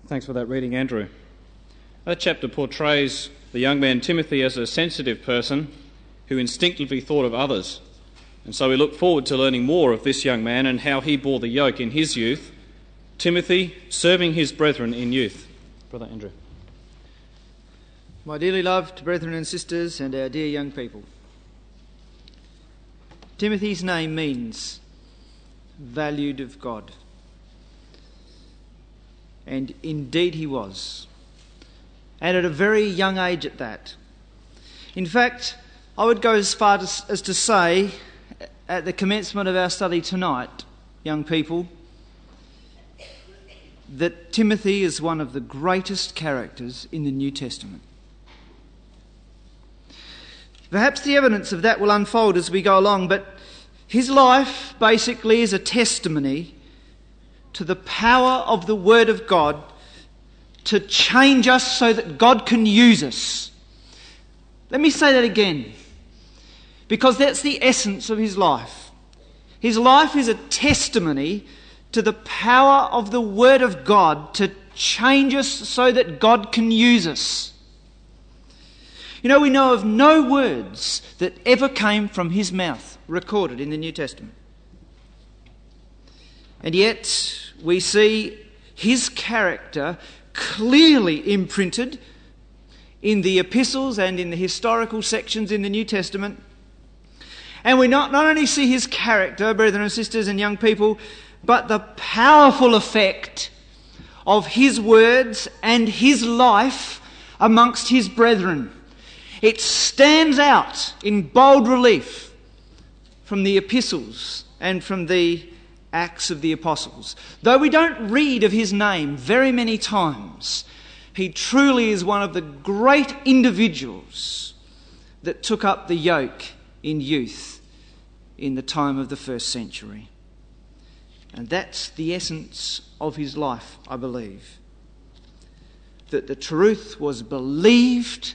Thanks for that reading, Andrew. That chapter portrays the young man Timothy as a sensitive person who instinctively thought of others. And so we look forward to learning more of this young man and how he bore the yoke in his youth. Timothy serving his brethren in youth. Brother Andrew. My dearly loved brethren and sisters and our dear young people. Timothy's name means valued of God. And indeed he was. And at a very young age at that. In fact, I would go as far as to say, at the commencement of our study tonight, young people, that Timothy is one of the greatest characters in the New Testament. Perhaps the evidence of that will unfold as we go along, but his life basically is a testimony to the power of the Word of God to change us so that God can use us. Let me say that again, because that's the essence of his life. His life is a testimony to the power of the Word of God to change us so that God can use us. You know, we know of no words that ever came from his mouth recorded in the New Testament. And yet we see his character clearly imprinted in the epistles and in the historical sections in the New Testament. And we not only see his character, brethren and sisters and young people, but the powerful effect of his words and his life amongst his brethren. It stands out in bold relief from the epistles and from the Acts of the Apostles. Though we don't read of his name very many times, he truly is one of the great individuals that took up the yoke in youth in the time of the first century. And that's the essence of his life, I believe. That the truth was believed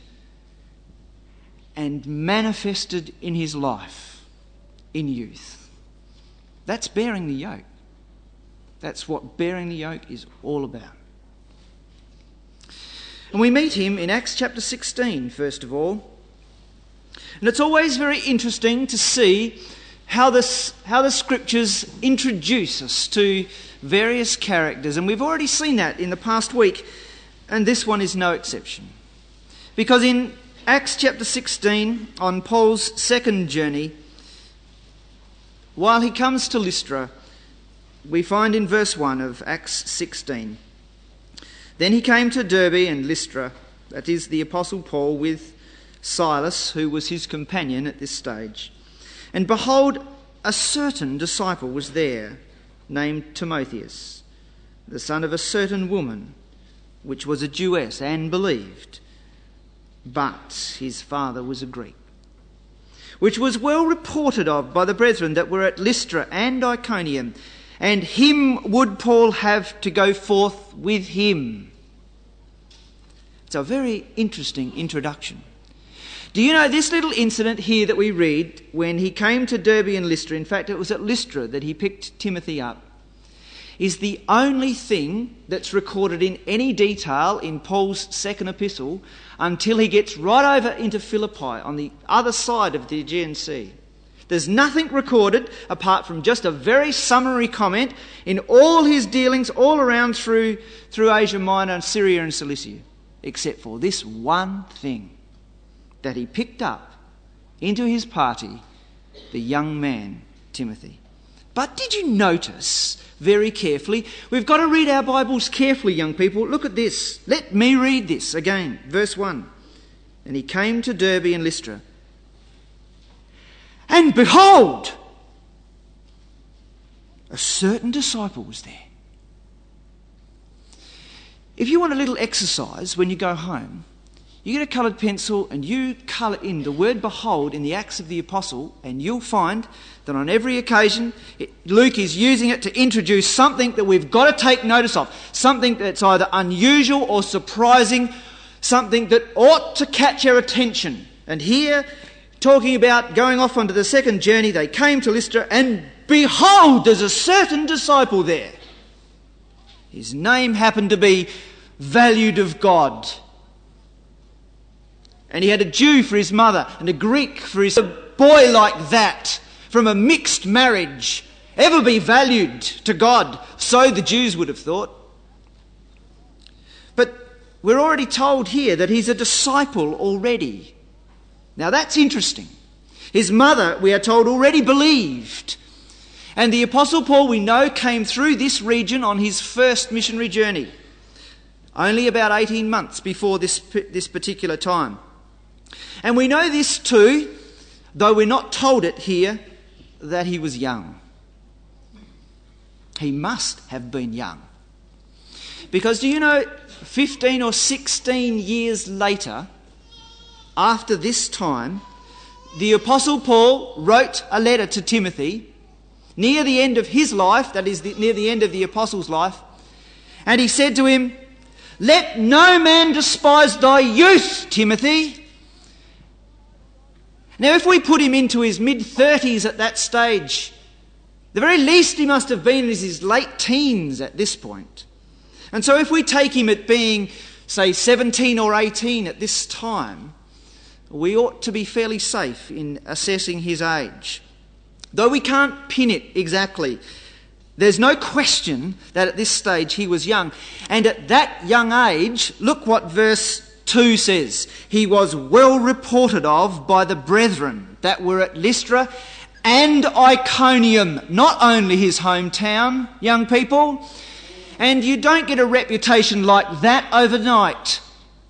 and manifested in his life in youth. That's bearing the yoke. That's what bearing the yoke is all about. And we meet him in Acts chapter 16, first of all. And it's always very interesting to see how the scriptures introduce us to various characters. And we've already seen that in the past week, and this one is no exception. Because in Acts chapter 16, on Paul's second journey, while he comes to Lystra, we find in verse 1 of Acts 16, "Then he came to Derbe and Lystra," that is the Apostle Paul with Silas, who was his companion at this stage. "And behold, a certain disciple was there, named Timotheus, the son of a certain woman, which was a Jewess, and believed, but his father was a Greek, which was well reported of by the brethren that were at Lystra and Iconium, and him would Paul have to go forth with him." It's a very interesting introduction. Do you know this little incident here that we read when he came to Derbe and Lystra, in fact it was at Lystra that he picked Timothy up, is the only thing that's recorded in any detail in Paul's second epistle until he gets right over into Philippi on the other side of the Aegean Sea. There's nothing recorded apart from just a very summary comment in all his dealings all around through Asia Minor and Syria and Cilicia, except for this one thing, that he picked up into his party the young man Timothy. But did you notice very carefully? We've got to read our Bibles carefully, young people. Look at this. Let me read this again. Verse 1. "And he came to Derbe and Lystra. And behold, a certain disciple was there." If you want a little exercise when you go home, you get a coloured pencil and you colour in the word behold in the Acts of the Apostle, and you'll find that on every occasion Luke is using it to introduce something that we've got to take notice of, something that's either unusual or surprising, something that ought to catch our attention. And here, talking about going off onto the second journey, they came to Lystra, and behold, there's a certain disciple there. His name happened to be valued of God. And he had a Jew for his mother and a Greek for his... A boy like that, from a mixed marriage, ever be valued to God? So the Jews would have thought. But we're already told here that he's a disciple already. Now that's interesting. His mother, we are told, already believed. And the Apostle Paul, we know, came through this region on his first missionary journey, only about 18 months before this particular time. And we know this too, though we're not told it here, that he was young. He must have been young. Because do you know, 15 or 16 years later, after this time, the Apostle Paul wrote a letter to Timothy near the end of his life, that is, near the end of the Apostle's life, and he said to him, "Let no man despise thy youth, Timothy." Now, if we put him into his mid-30s at that stage, the very least he must have been is his late teens at this point. And so if we take him at being, say, 17 or 18 at this time, we ought to be fairly safe in assessing his age. Though we can't pin it exactly, there's no question that at this stage he was young. And at that young age, look what verse 2 says. He was well reported of by the brethren that were at Lystra and Iconium, not only his hometown, young people. And you don't get a reputation like that overnight.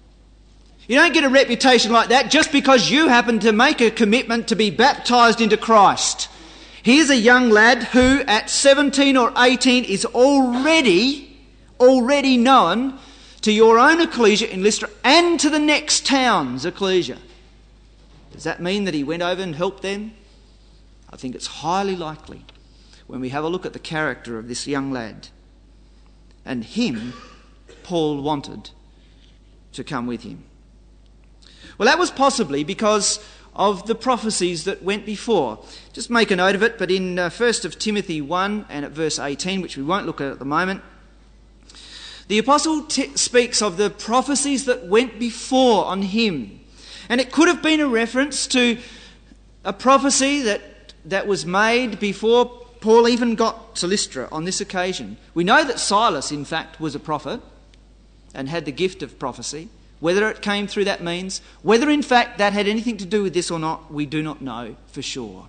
You don't get a reputation like that just because you happen to make a commitment to be baptised into Christ. Here's a young lad who at 17 or 18 is already known to your own ecclesia in Lystra and to the next town's ecclesia. Does that mean that he went over and helped them? I think it's highly likely when we have a look at the character of this young lad. And him, Paul wanted to come with him. Well, that was possibly because of the prophecies that went before. Just make a note of it, but in 1 Timothy 1 and at verse 18, which we won't look at the moment, the apostle speaks of the prophecies that went before on him. And it could have been a reference to a prophecy that was made before Paul even got to Lystra on this occasion. We know that Silas, in fact, was a prophet and had the gift of prophecy. Whether it came through that means, whether in fact that had anything to do with this or not, we do not know for sure.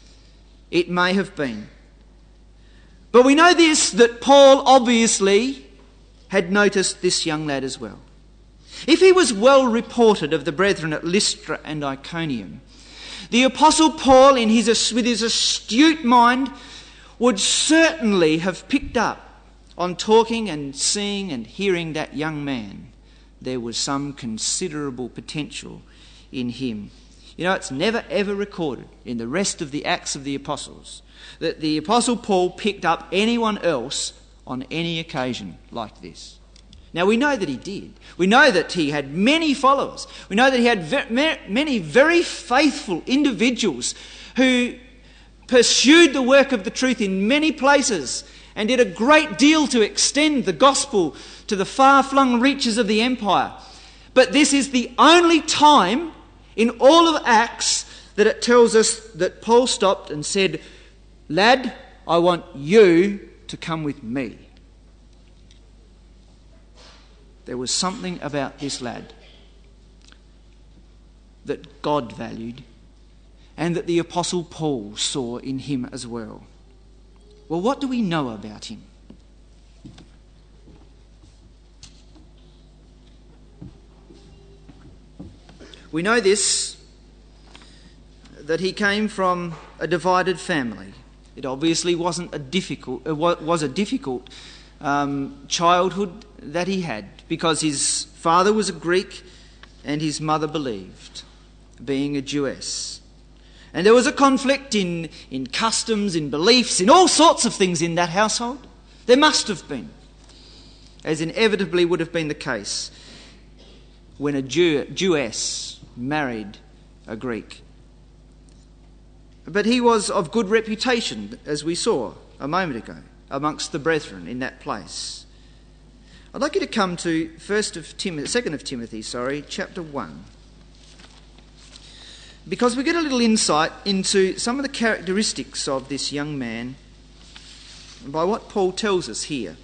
It may have been. But we know this, that Paul obviously had noticed this young lad as well. If he was well reported of the brethren at Lystra and Iconium, the Apostle Paul, with his astute mind, would certainly have picked up on talking and seeing and hearing that young man. There was some considerable potential in him. You know, it's never ever recorded in the rest of the Acts of the Apostles that the Apostle Paul picked up anyone else on any occasion like this. Now, we know that he did. We know that he had many followers. We know that he had many very faithful individuals who pursued the work of the truth in many places and did a great deal to extend the gospel to the far-flung reaches of the empire. But this is the only time in all of Acts that it tells us that Paul stopped and said, "Lad, I want you to come with me." There was something about this lad that God valued and that the Apostle Paul saw in him as well. Well, what do we know about him? We know this, that he came from a divided family. It obviously was a difficult childhood that he had, because his father was a Greek and his mother believed, being a Jewess. And there was a conflict in customs, in beliefs, in all sorts of things in that household. There must have been, as inevitably would have been the case when a Jewess married a Greek. But he was of good reputation, as we saw a moment ago, amongst the brethren in that place. I'd like you to come to 2 of Timothy, chapter 1. Because we get a little insight into some of the characteristics of this young man by what Paul tells us here.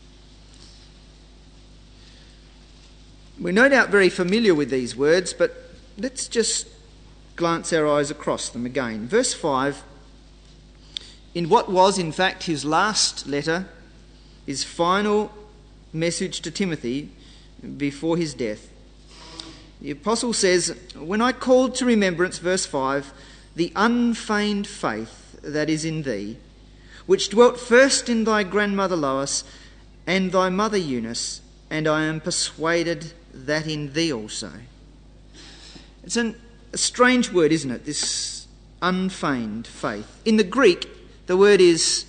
We're no doubt very familiar with these words, but let's just glance our eyes across them again. Verse 5, in what was in fact his last letter, his final message to Timothy before his death, the apostle says, when I called to remembrance, verse 5, the unfeigned faith that is in thee, which dwelt first in thy grandmother Lois and thy mother Eunice, and I am persuaded that in thee also. It's a strange word, isn't it? This unfeigned faith. In the Greek, the word is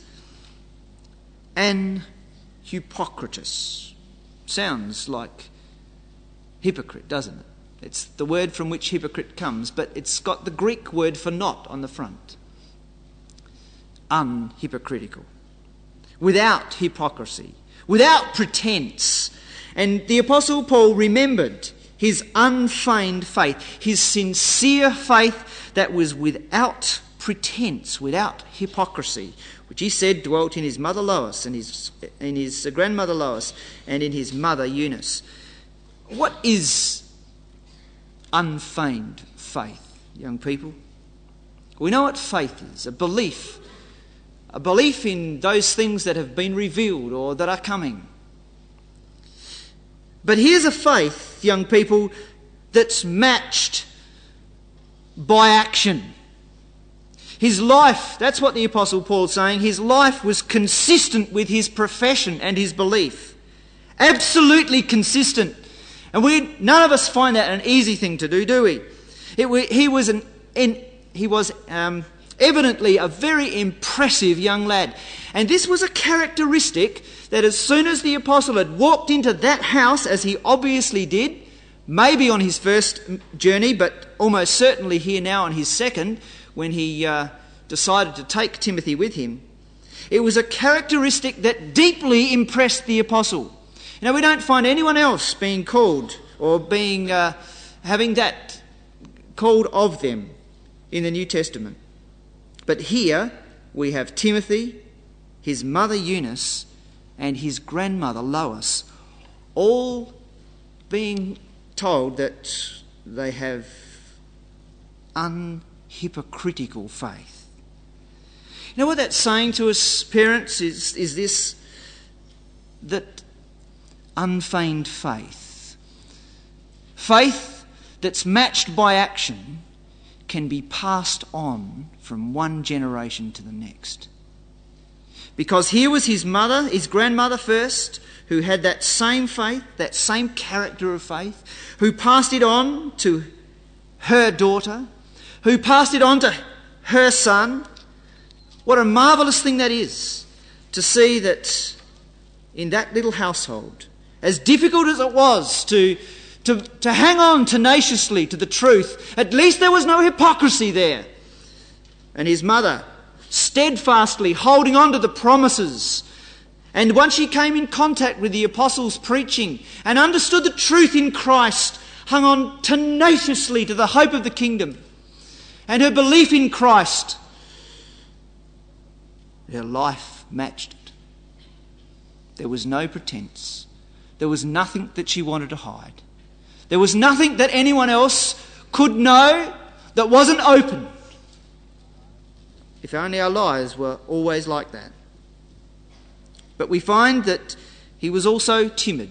anhypocritus. Sounds like hypocrite, doesn't it? It's the word from which hypocrite comes, but it's got the Greek word for not on the front. Unhypocritical. Without hypocrisy. Without pretense. And the Apostle Paul remembered his unfeigned faith, his sincere faith that was without pretense, without hypocrisy, which he said dwelt in his mother Lois and in his grandmother Lois and in his mother Eunice. What is unfeigned faith, young people? We know what faith is, a belief in those things that have been revealed or that are coming. But here's a faith, young people, that's matched by action. His life, that's what the Apostle Paul's saying, his life was consistent with his profession and his belief. Absolutely consistent. And none of us find that an easy thing to do we? He was evidently a very impressive young lad. And this was a characteristic that as soon as the apostle had walked into that house, as he obviously did, maybe on his first journey, but almost certainly here now on his second, when he decided to take Timothy with him, it was a characteristic that deeply impressed the apostle. You know, we don't find anyone else being called or having that called of them in the New Testament. But here we have Timothy, his mother Eunice, and his grandmother Lois, all being told that they have unhypocritical faith. You know what that's saying to us, parents, is this, that unfeigned faith, faith that's matched by action, can be passed on from one generation to the next. Because here was his mother, his grandmother first, who had that same faith, that same character of faith, who passed it on to her daughter, who passed it on to her son. What a marvellous thing that is, to see that in that little household, as difficult as it was to hang on tenaciously to the truth, at least there was no hypocrisy there. And his mother steadfastly holding on to the promises. And once she came in contact with the apostles' preaching and understood the truth in Christ, hung on tenaciously to the hope of the kingdom and her belief in Christ, her life matched it. There was no pretense. There was nothing that she wanted to hide. There was nothing that anyone else could know that wasn't open. If only our lives were always like that. But we find that he was also timid,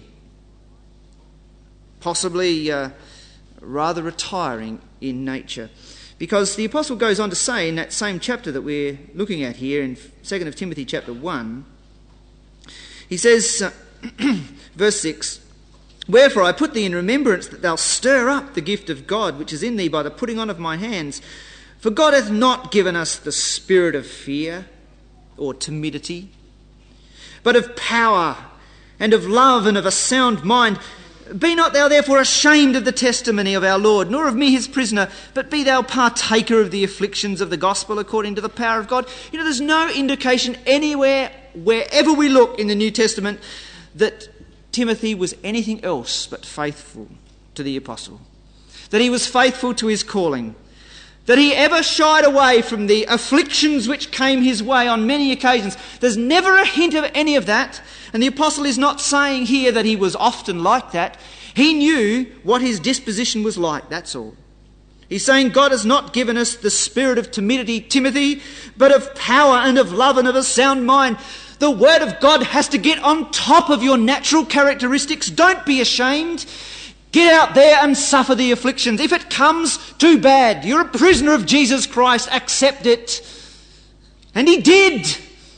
possibly rather retiring in nature. Because the apostle goes on to say in that same chapter that we're looking at here, in 2 of Timothy chapter 1, he says, verse 6, "Wherefore I put thee in remembrance that thou stir up the gift of God which is in thee by the putting on of my hands. For God hath not given us the spirit of fear or timidity, but of power and of love and of a sound mind. Be not thou therefore ashamed of the testimony of our Lord, nor of me his prisoner, but be thou partaker of the afflictions of the gospel according to the power of God." You know, there's no indication anywhere, wherever we look in the New Testament, that Timothy was anything else but faithful to the apostle, that he was faithful to his calling, that he ever shied away from the afflictions which came his way on many occasions. There's never a hint of any of that, and the apostle is not saying here that he was often like that. He knew what his disposition was like, that's all. He's saying God has not given us the spirit of timidity, Timothy, but of power and of love and of a sound mind. The Word of God has to get on top of your natural characteristics. Don't be ashamed. Get out there and suffer the afflictions. If it comes, too bad. You're a prisoner of Jesus Christ. Accept it. And he did.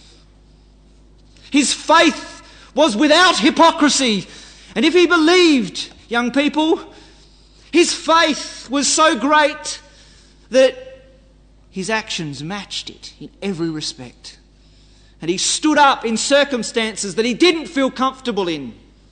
His faith was without hypocrisy. And if he believed, young people, his faith was so great that his actions matched it in every respect. And he stood up in circumstances that he didn't feel comfortable in.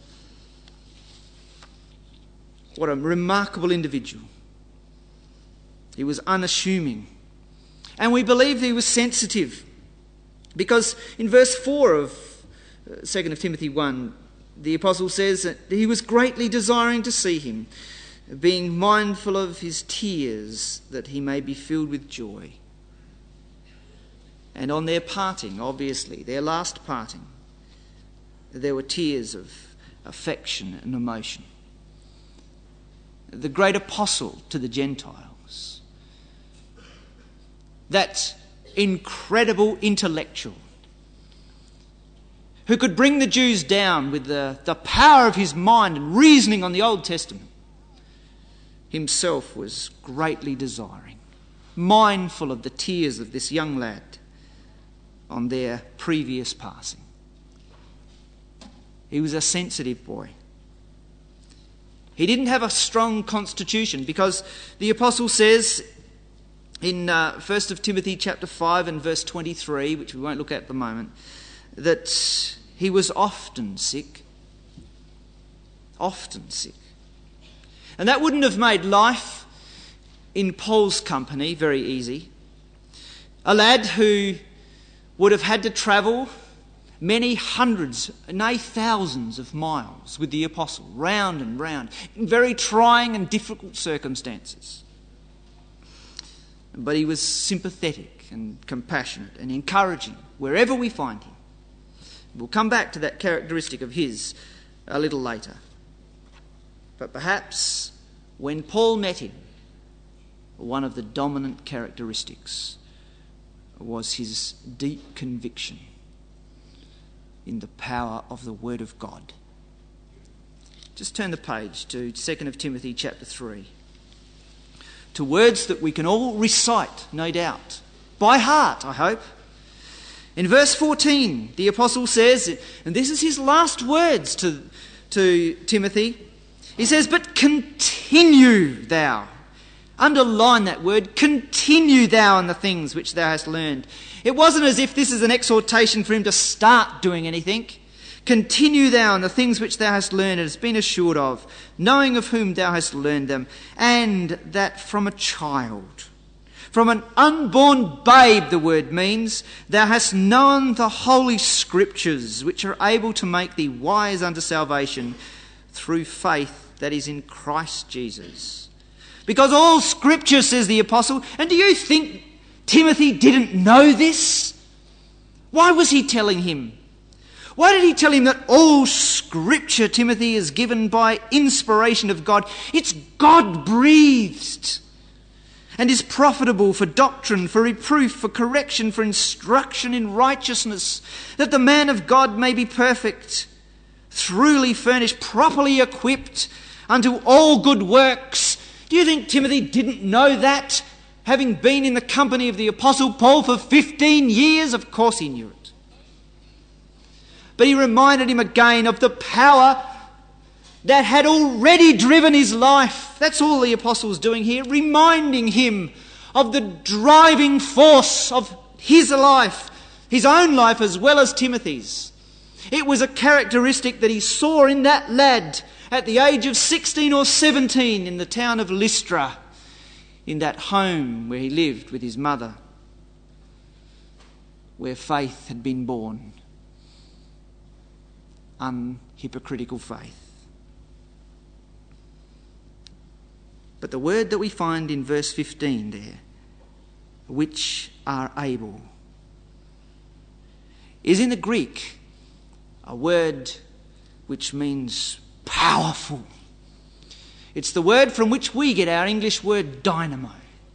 What a remarkable individual. He was unassuming. And we believe he was sensitive. Because in verse 4 of 2 Timothy 1, the apostle says that he was greatly desiring to see him, being mindful of his tears, that he may be filled with joy. And on their parting, obviously, their last parting, there were tears of affection and emotion. The great apostle to the Gentiles, that incredible intellectual who could bring the Jews down with the power of his mind and reasoning on the Old Testament, himself was greatly desiring, mindful of the tears of this young lad on their previous passing. He was a sensitive boy. He didn't have a strong constitution, because the apostle says in 1 Timothy chapter 5 and verse 23, which we won't look at the moment, that he was often sick. Often sick. And that wouldn't have made life in Paul's company very easy. A lad who would have had to travel many hundreds, nay thousands of miles with the apostle, round and round, in very trying and difficult circumstances. But he was sympathetic and compassionate and encouraging wherever we find him. We'll come back to that characteristic of his a little later. But perhaps when Paul met him, one of the dominant characteristics was his deep conviction in the power of the Word of God. Just turn the page to 2 Timothy chapter 3. To words that we can all recite, no doubt, by heart, I hope. In verse 14, the apostle says, and this is his last words to Timothy, he says, "But continue thou." Underline that word, continue thou in the things which thou hast learned. It wasn't as if this is an exhortation for him to start doing anything. Continue thou in the things which thou hast learned and hast been assured of, knowing of whom thou hast learned them, and that from a child, from an unborn babe, the word means, thou hast known the holy scriptures, which are able to make thee wise unto salvation through faith that is in Christ Jesus. Because all scripture, says the apostle, and do you think Timothy didn't know this? Why was he telling him? Why did he tell him that all scripture, Timothy, is given by inspiration of God? It's God-breathed and is profitable for doctrine, for reproof, for correction, for instruction in righteousness, that the man of God may be perfect, truly furnished, properly equipped unto all good works. Do you think Timothy didn't know that, having been in the company of the Apostle Paul for 15 years? Of course he knew it. But he reminded him again of the power that had already driven his life. That's all the apostle was doing here, reminding him of the driving force of his life, his own life as well as Timothy's. It was a characteristic that he saw in that lad at the age of 16 or 17 in the town of Lystra, in that home where he lived with his mother, where faith had been born. unhypocritical faith. But the word that we find in verse 15 there, which are able, is in the Greek a word which means powerful. It's the word from which we get our English word dynamo.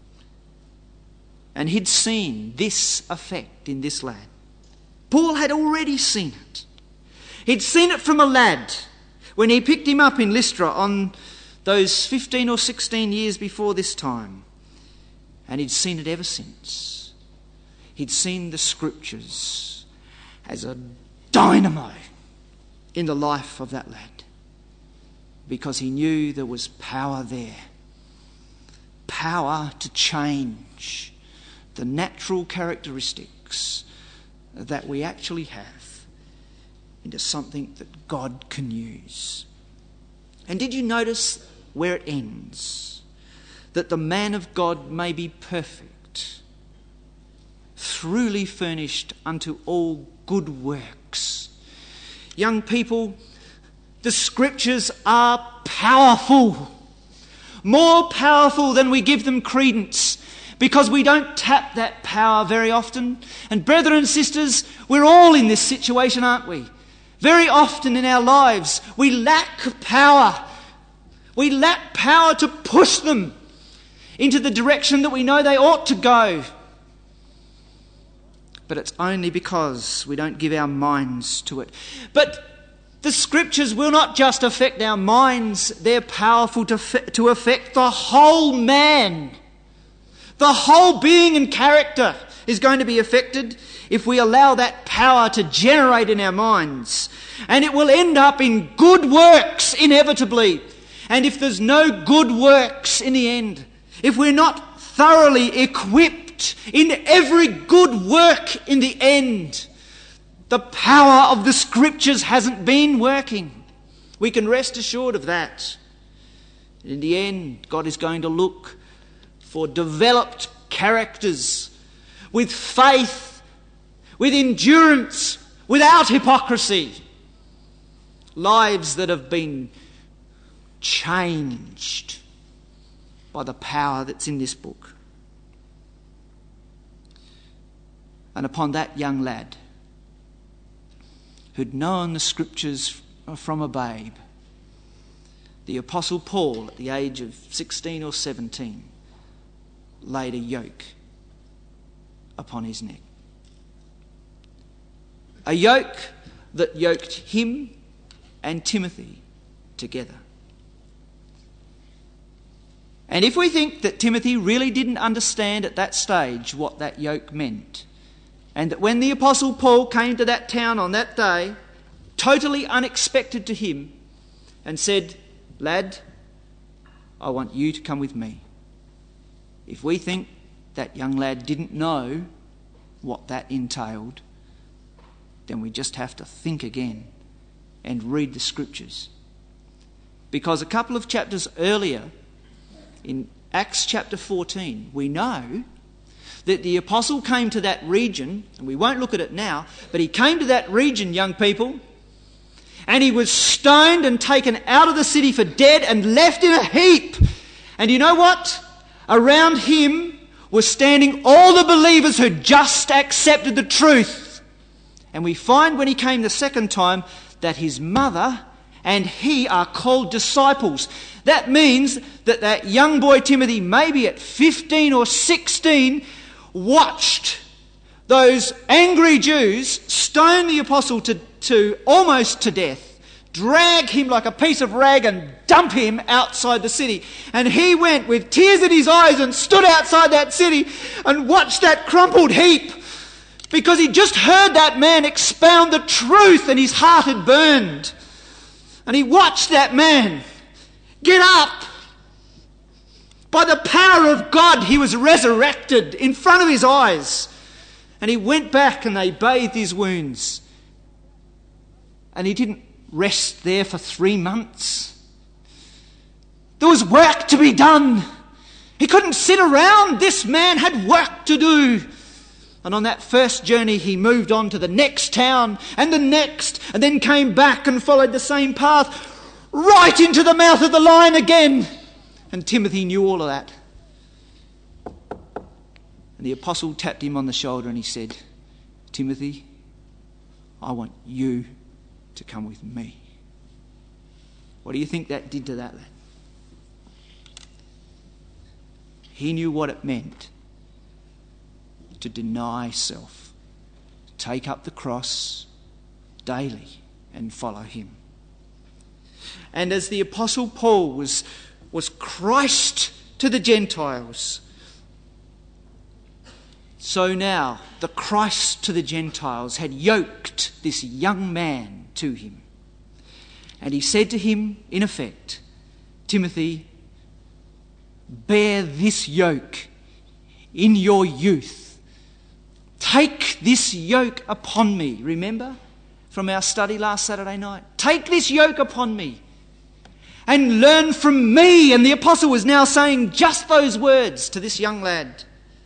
And he'd seen this effect in this lad. Paul had already seen it. He'd seen it from a lad when he picked him up in Lystra on those 15 or 16 years before this time. And he'd seen it ever since. He'd seen the Scriptures as a dynamo in the life of that lad, because he knew there was power there. Power to change the natural characteristics that we actually have into something that God can use. And did you notice where it ends? That the man of God may be perfect, truly furnished unto all good works. Young people, the Scriptures are powerful, more powerful than we give them credence, because we don't tap that power very often. And brethren and sisters, we're all in this situation, aren't we? Very often in our lives, we lack power. We lack power to push them into the direction that we know they ought to go. But it's only because we don't give our minds to it. But the Scriptures will not just affect our minds, they're powerful to affect the whole man. The whole being and character is going to be affected if we allow that power to generate in our minds. And it will end up in good works, inevitably. And if there's no good works in the end, if we're not thoroughly equipped in every good work in the end, the power of the Scriptures hasn't been working. We can rest assured of that. In the end, God is going to look for developed characters with faith, with endurance, without hypocrisy. Lives that have been changed by the power that's in this book. And upon that young lad who'd known the Scriptures from a babe, the Apostle Paul, at the age of 16 or 17, laid a yoke upon his neck. A yoke that yoked him and Timothy together. And if we think that Timothy really didn't understand at that stage what that yoke meant, and that when the Apostle Paul came to that town on that day, totally unexpected to him, and said, "Lad, I want you to come with me." If we think that young lad didn't know what that entailed, then we just have to think again and read the Scriptures. Because a couple of chapters earlier, in Acts chapter 14, we know that the apostle came to that region, and we won't look at it now, but he came to that region, young people, and he was stoned and taken out of the city for dead and left in a heap. And you know what? Around him were standing all the believers who just accepted the truth. And we find when he came the second time that his mother and he are called disciples. That means that that young boy Timothy, maybe at 15 or 16, watched those angry Jews stone the apostle to almost to death, drag him like a piece of rag and dump him outside the city. And he went with tears in his eyes and stood outside that city and watched that crumpled heap, because he just heard that man expound the truth and his heart had burned. And he watched that man get up. By the power of God, he was resurrected in front of his eyes. And he went back and they bathed his wounds. And he didn't rest there for 3 months. There was work to be done. He couldn't sit around. This man had work to do. And on that first journey, he moved on to the next town and the next, and then came back and followed the same path, right into the mouth of the lion again. And Timothy knew all of that. And the apostle tapped him on the shoulder and he said, Timothy, I want you to come with me. What do you think that did to that lad? He knew what it meant to deny self, take up the cross daily and follow him. And as the Apostle Paul was Christ to the Gentiles, so now the Christ to the Gentiles had yoked this young man to him. And he said to him, in effect, Timothy, bear this yoke in your youth. Take this yoke upon me. Remember from our study last Saturday night? Take this yoke upon me and learn from me. And the apostle was now saying just those words to this young lad.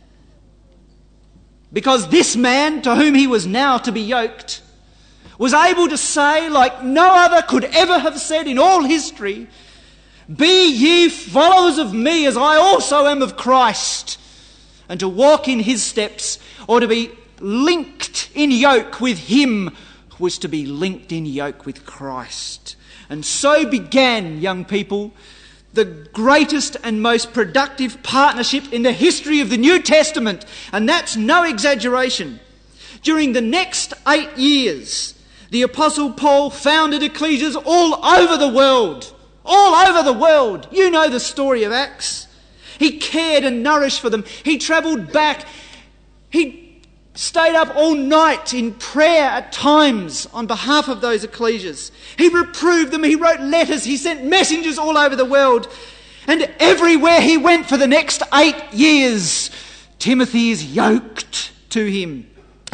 Because this man, to whom he was now to be yoked, was able to say, like no other could ever have said in all history, be ye followers of me as I also am of Christ. And to walk in his steps, or to be linked in yoke with him, was to be linked in yoke with Christ. And so began, young people, the greatest and most productive partnership in the history of the New Testament. And that's no exaggeration. During the next 8 years, the Apostle Paul founded ecclesias all over the world. All over the world. You know the story of Acts. He cared and nourished for them. He travelled back. He stayed up all night in prayer at times on behalf of those ecclesias. He reproved them. He wrote letters. He sent messengers all over the world. And everywhere he went for the next 8 years, Timothy is yoked to him.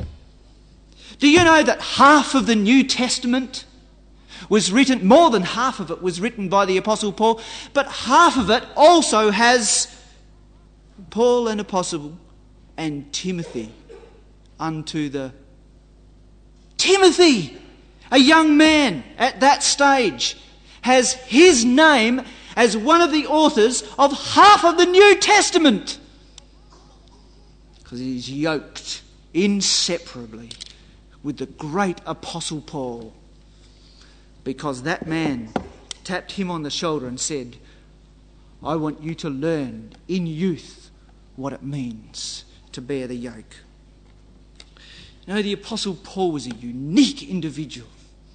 Do you know that half of the New Testament was written, more than half of it was written by the Apostle Paul, but half of it also has Paul an apostle and Timothy unto the... Timothy, a young man at that stage, has his name as one of the authors of half of the New Testament. Because he is yoked inseparably with the great Apostle Paul. Because that man tapped him on the shoulder and said, I want you to learn in youth what it means to bear the yoke. You know, the Apostle Paul was a unique individual.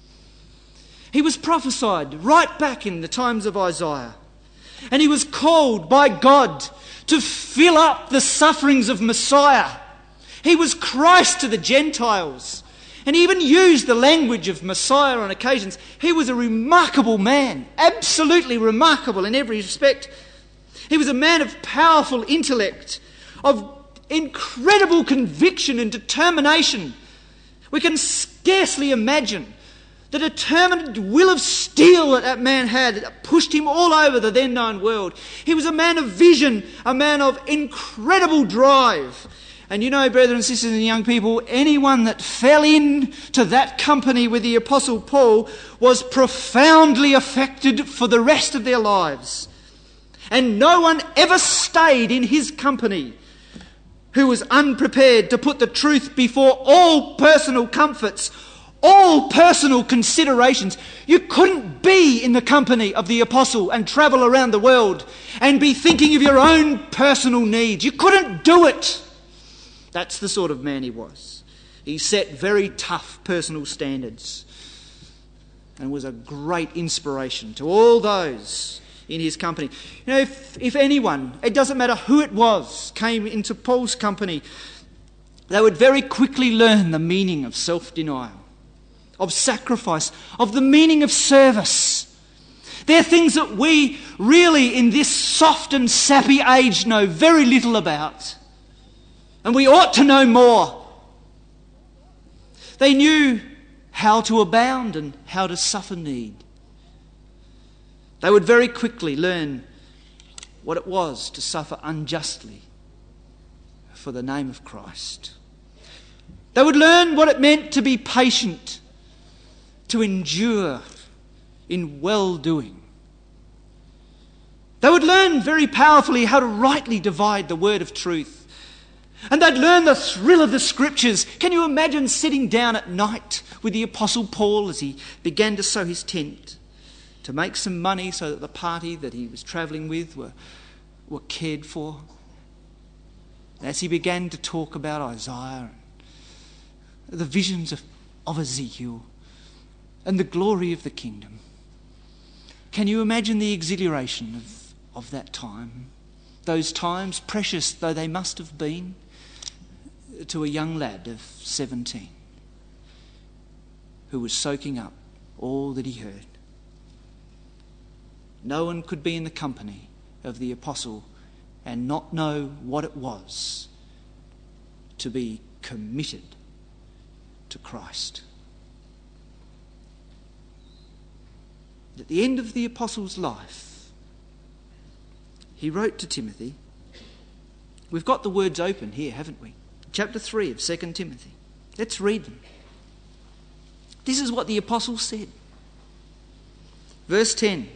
He was prophesied right back in the times of Isaiah. And he was called by God to fill up the sufferings of Messiah. He was Christ to the Gentiles. And he even used the language of Messiah on occasions. He was a remarkable man, absolutely remarkable in every respect. He was a man of powerful intellect, of incredible conviction and determination. We can scarcely imagine the determined will of steel that man had that pushed him all over the then known world. He was a man of vision, a man of incredible drive. And you know, brethren and sisters and young people, anyone that fell into that company with the Apostle Paul was profoundly affected for the rest of their lives. And no one ever stayed in his company who was unprepared to put the truth before all personal comforts, all personal considerations. You couldn't be in the company of the apostle and travel around the world and be thinking of your own personal needs. You couldn't do it. That's the sort of man he was. He set very tough personal standards and was a great inspiration to all those in his company. You know, if anyone, it doesn't matter who it was, came into Paul's company, they would very quickly learn the meaning of self-denial, of sacrifice, of the meaning of service. They're things that we really, in this soft and sappy age, know very little about. And we ought to know more. They knew how to abound and how to suffer need. They would very quickly learn what it was to suffer unjustly for the name of Christ. They would learn what it meant to be patient, to endure in well-doing. They would learn very powerfully how to rightly divide the word of truth. And they'd learn the thrill of the Scriptures. Can you imagine sitting down at night with the Apostle Paul as he began to sow his tent, to make some money so that the party that he was travelling with were cared for? As he began to talk about Isaiah, and the visions of Ezekiel, and the glory of the kingdom. Can you imagine the exhilaration of that time? Those times, precious though they must have been to a young lad of 17 who was soaking up all that he heard. No one could be in the company of the apostle and not know what it was to be committed to Christ. At the end of the apostle's life, he wrote to Timothy. We've got the words open here, haven't we? Chapter 3 of 2 Timothy. Let's read them. This is what the apostle said. Verse 10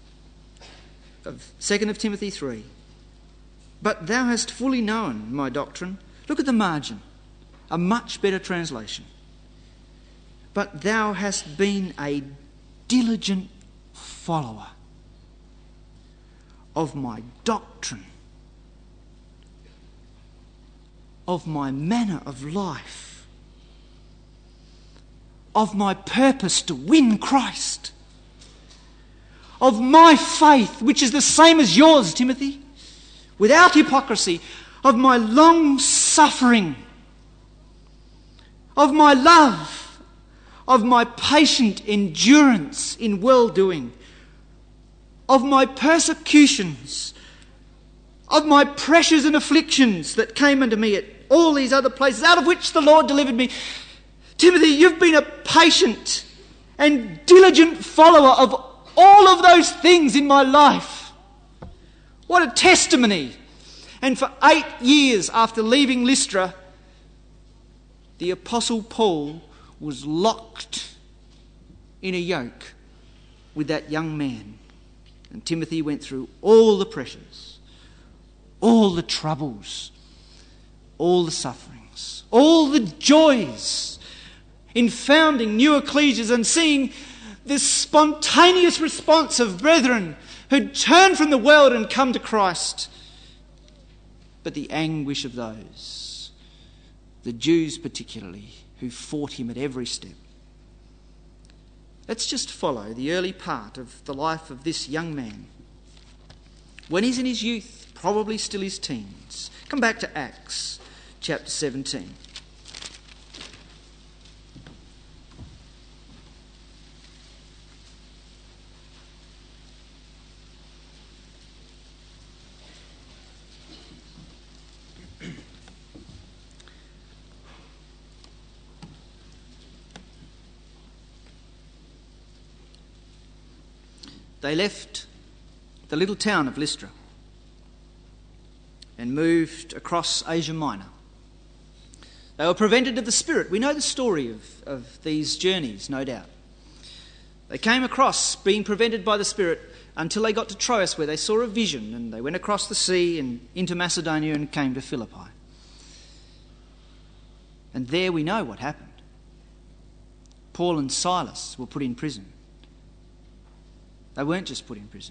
of 2 Timothy 3. But thou hast fully known my doctrine. Look at the margin. A much better translation. But thou hast been a diligent follower of my doctrine, of my manner of life, of my purpose to win Christ, of my faith, which is the same as yours, Timothy, without hypocrisy, of my long suffering, of my love, of my patient endurance in well-doing, of my persecutions, of my pressures and afflictions that came unto me at all these other places, out of which the Lord delivered me. Timothy, you've been a patient and diligent follower of all of those things in my life. What a testimony. And for 8 years after leaving Lystra, the Apostle Paul was locked in a yoke with that young man. And Timothy went through all the pressures, all the troubles, all the sufferings, all the joys in founding new ecclesias and seeing this spontaneous response of brethren who'd turned from the world and come to Christ. But the anguish of those, the Jews particularly, who fought him at every step. Let's just follow the early part of the life of this young man. When he's in his youth, probably still his teens. Come back to Acts chapter 17. They left the little town of Lystra and moved across Asia Minor. They were prevented of the Spirit. We know the story of these journeys, no doubt. They came across being prevented by the Spirit until they got to Troas, where they saw a vision, and they went across the sea and into Macedonia and came to Philippi. And there we know what happened. Paul and Silas were put in prison. They weren't just put in prison.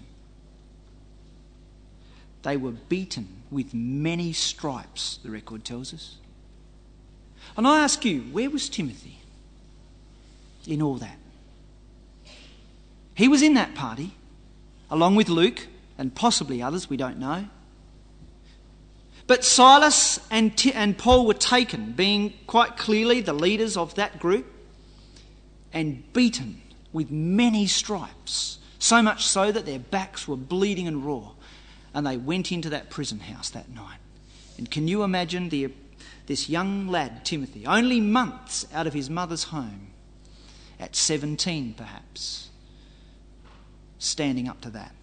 They were beaten with many stripes, the record tells us. And I ask you, where was Timothy in all that? He was in that party, along with Luke and possibly others, we don't know. But Silas and Paul were taken, being quite clearly the leaders of that group, and beaten with many stripes. So much so that their backs were bleeding and raw. And they went into that prison house that night. And can you imagine this young lad, Timothy, only months out of his mother's home, at 17 perhaps, standing up to that.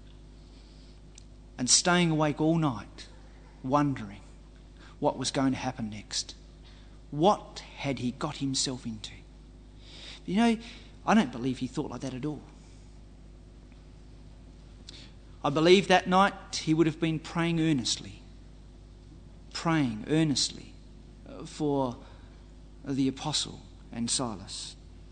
And staying awake all night, wondering what was going to happen next. What had he got himself into? You know, I don't believe he thought like that at all. I believe that night he would have been praying earnestly for the apostle and Silas.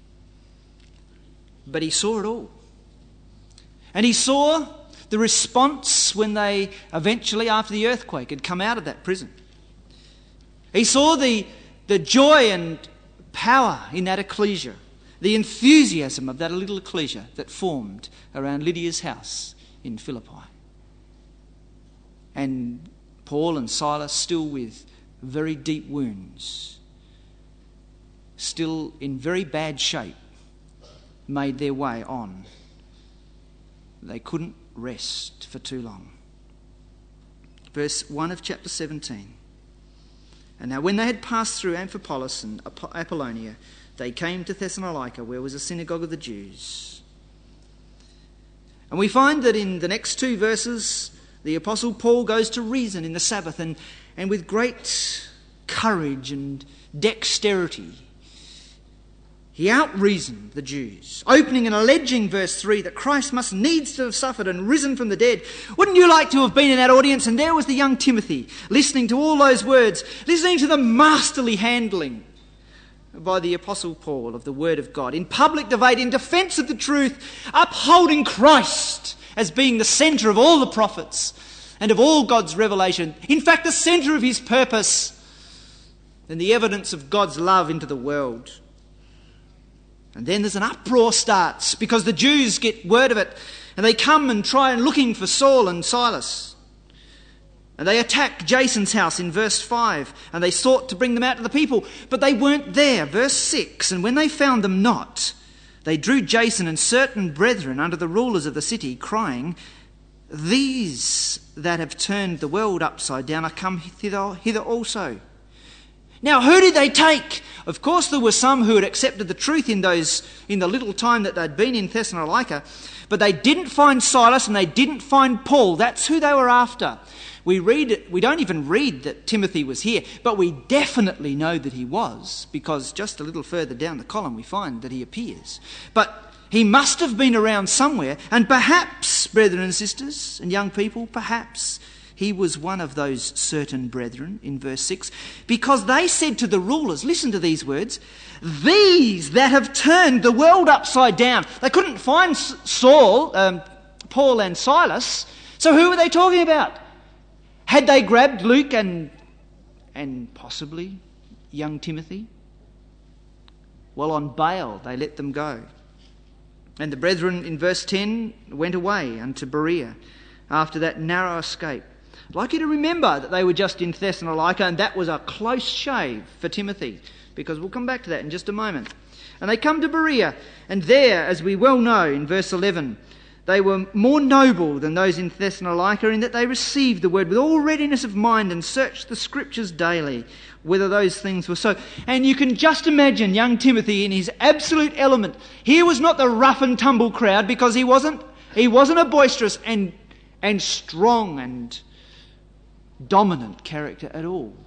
But he saw it all. And he saw the response when they eventually, after the earthquake, had come out of that prison. He saw the joy and power in that ecclesia, the enthusiasm of that little ecclesia that formed around Lydia's house in Philippi. And Paul and Silas, still with very deep wounds, still in very bad shape, made their way on. They couldn't rest for too long. Verse 1 of chapter 17. And now when they had passed through Amphipolis and Apollonia, they came to Thessalonica, where was a synagogue of the Jews. And we find that in the next two verses, the Apostle Paul goes to reason in the Sabbath, and with great courage and dexterity, he out-reasoned the Jews, opening and alleging, verse 3, that Christ must needs to have suffered and risen from the dead. Wouldn't you like to have been in that audience? And there was the young Timothy, listening to all those words, listening to the masterly handling by the Apostle Paul of the Word of God, in public debate, in defence of the truth, upholding Christ as being the centre of all the prophets and of all God's revelation. In fact, the centre of his purpose and the evidence of God's love into the world. And then there's an uproar starts because the Jews get word of it and they come and try and looking for Saul and Silas. And they attack Jason's house in verse 5 and they sought to bring them out to the people, but they weren't there. Verse 6, and when they found them not, they drew Jason and certain brethren under the rulers of the city, crying, "These that have turned the world upside down are come hither also." Now, who did they take? Of course, there were some who had accepted the truth in the little time that they'd been in Thessalonica, but they didn't find Silas and they didn't find Paul. That's who they were after. We don't even read that Timothy was here, but we definitely know that he was, because just a little further down the column we find that he appears. But he must have been around somewhere, and perhaps, brethren and sisters and young people, perhaps he was one of those certain brethren in verse 6, because they said to the rulers, listen to these words, "These that have turned the world upside down." They couldn't find Paul and Silas, so who were they talking about? Had they grabbed Luke and possibly young Timothy? Well, on bail they let them go. And the brethren in verse 10 went away unto Berea after that narrow escape. I'd like you to remember that they were just in Thessalonica, and that was a close shave for Timothy, because we'll come back to that in just a moment. And they come to Berea, and there, as we well know in verse 11, they were more noble than those in Thessalonica in that they received the word with all readiness of mind and searched the scriptures daily, whether those things were so. And you can just imagine young Timothy in his absolute element. Here was not the rough and tumble crowd, because he wasn't a boisterous and strong and dominant character at all.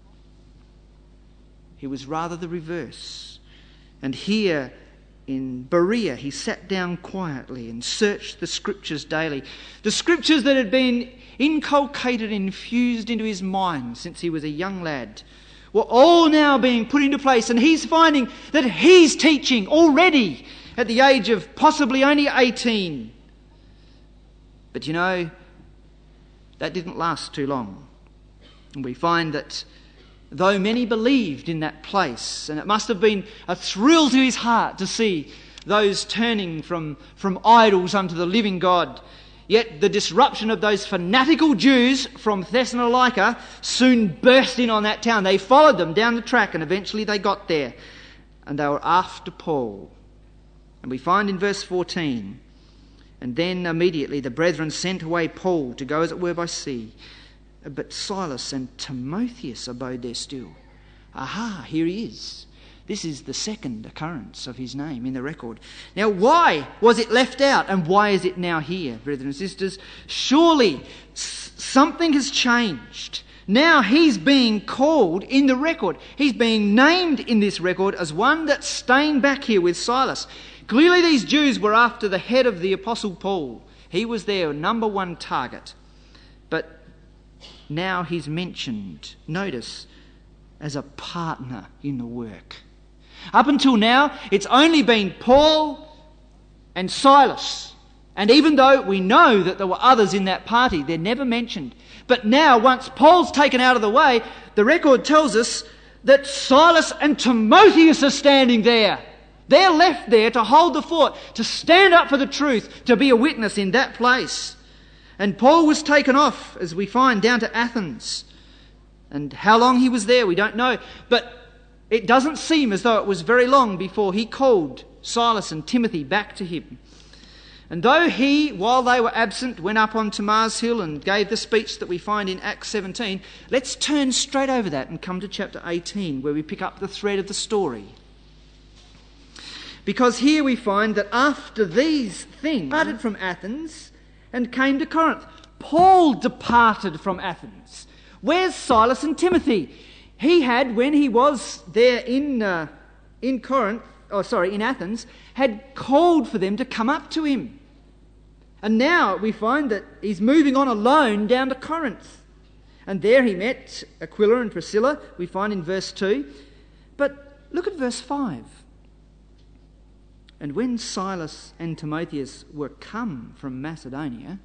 He was rather the reverse. And here in Berea, he sat down quietly and searched the scriptures daily. The scriptures that had been inculcated, infused into his mind since he was a young lad, were all now being put into place. And he's finding that he's teaching already at the age of possibly only 18. But you know, that didn't last too long. And we find that though many believed in that place, and it must have been a thrill to his heart to see those turning from idols unto the living God, yet the disruption of those fanatical Jews from Thessalonica soon burst in on that town. They followed them down the track, and eventually they got there, and they were after Paul. And we find in verse 14, "And then immediately the brethren sent away Paul to go as it were by sea. But Silas and Timotheus abode there still." Aha, here he is. This is the second occurrence of his name in the record. Now, why was it left out, and why is it now here, brethren and sisters? Surely something has changed. Now he's being called in the record. He's being named in this record as one that's staying back here with Silas. Clearly these Jews were after the head of the Apostle Paul. He was their number one target. But now he's mentioned, notice, as a partner in the work. Up until now, it's only been Paul and Silas. And even though we know that there were others in that party, they're never mentioned. But now, once Paul's taken out of the way, the record tells us that Silas and Timotheus are standing there. They're left there to hold the fort, to stand up for the truth, to be a witness in that place. And Paul was taken off, as we find, down to Athens. And how long he was there, we don't know. But it doesn't seem as though it was very long before he called Silas and Timothy back to him. And though he, while they were absent, went up onto Mars Hill and gave the speech that we find in Acts 17, let's turn straight over that and come to chapter 18, where we pick up the thread of the story. Because here we find that after these things, departed from Athens and came to Corinth. Paul departed from Athens. Where's Silas and Timothy? He had, when he was there in Athens, had called for them to come up to him. And now we find that he's moving on alone down to Corinth. And there he met Aquila and Priscilla, we find in verse 2. But look at verse 5. And when Silas and Timotheus were come from Macedonia,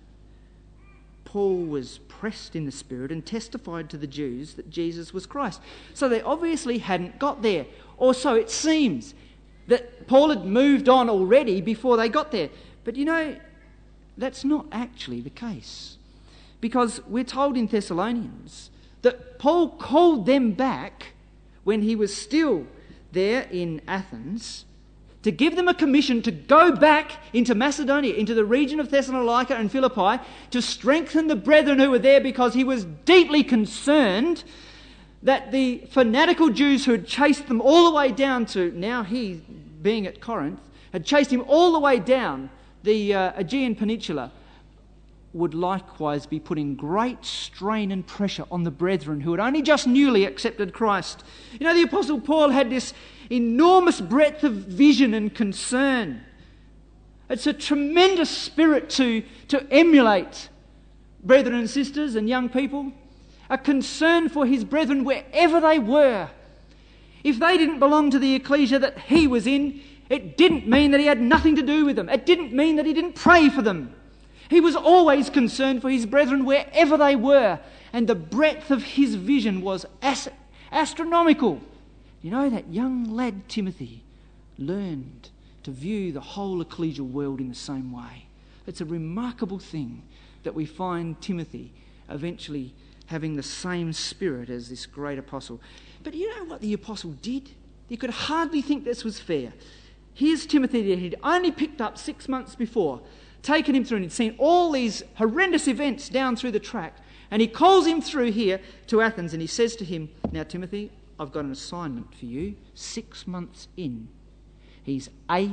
Paul was pressed in the Spirit and testified to the Jews that Jesus was Christ. So they obviously hadn't got there. Or so it seems, that Paul had moved on already before they got there. But you know, that's not actually the case. Because we're told in Thessalonians that Paul called them back when he was still there in Athens to give them a commission to go back into Macedonia, into the region of Thessalonica and Philippi, to strengthen the brethren who were there, because he was deeply concerned that the fanatical Jews who had chased them all the way down to, now he being at Corinth, had chased him all the way down the Aegean Peninsula, would likewise be putting great strain and pressure on the brethren who had only just newly accepted Christ. You know, the Apostle Paul had this enormous breadth of vision and concern. It's a tremendous spirit to emulate, brethren and sisters and young people. A concern for his brethren wherever they were. If they didn't belong to the ecclesia that he was in, it didn't mean that he had nothing to do with them. It didn't mean that he didn't pray for them. He was always concerned for his brethren wherever they were. And the breadth of his vision was astronomical. You know, that young lad Timothy learned to view the whole ecclesial world in the same way. It's a remarkable thing that we find Timothy eventually having the same spirit as this great apostle. But you know what the apostle did? You could hardly think this was fair. Here's Timothy that he'd only picked up 6 months before, taken him through, and he'd seen all these horrendous events down through the tract. And he calls him through here to Athens, and he says to him, now Timothy, I've got an assignment for you. 6 months in. He's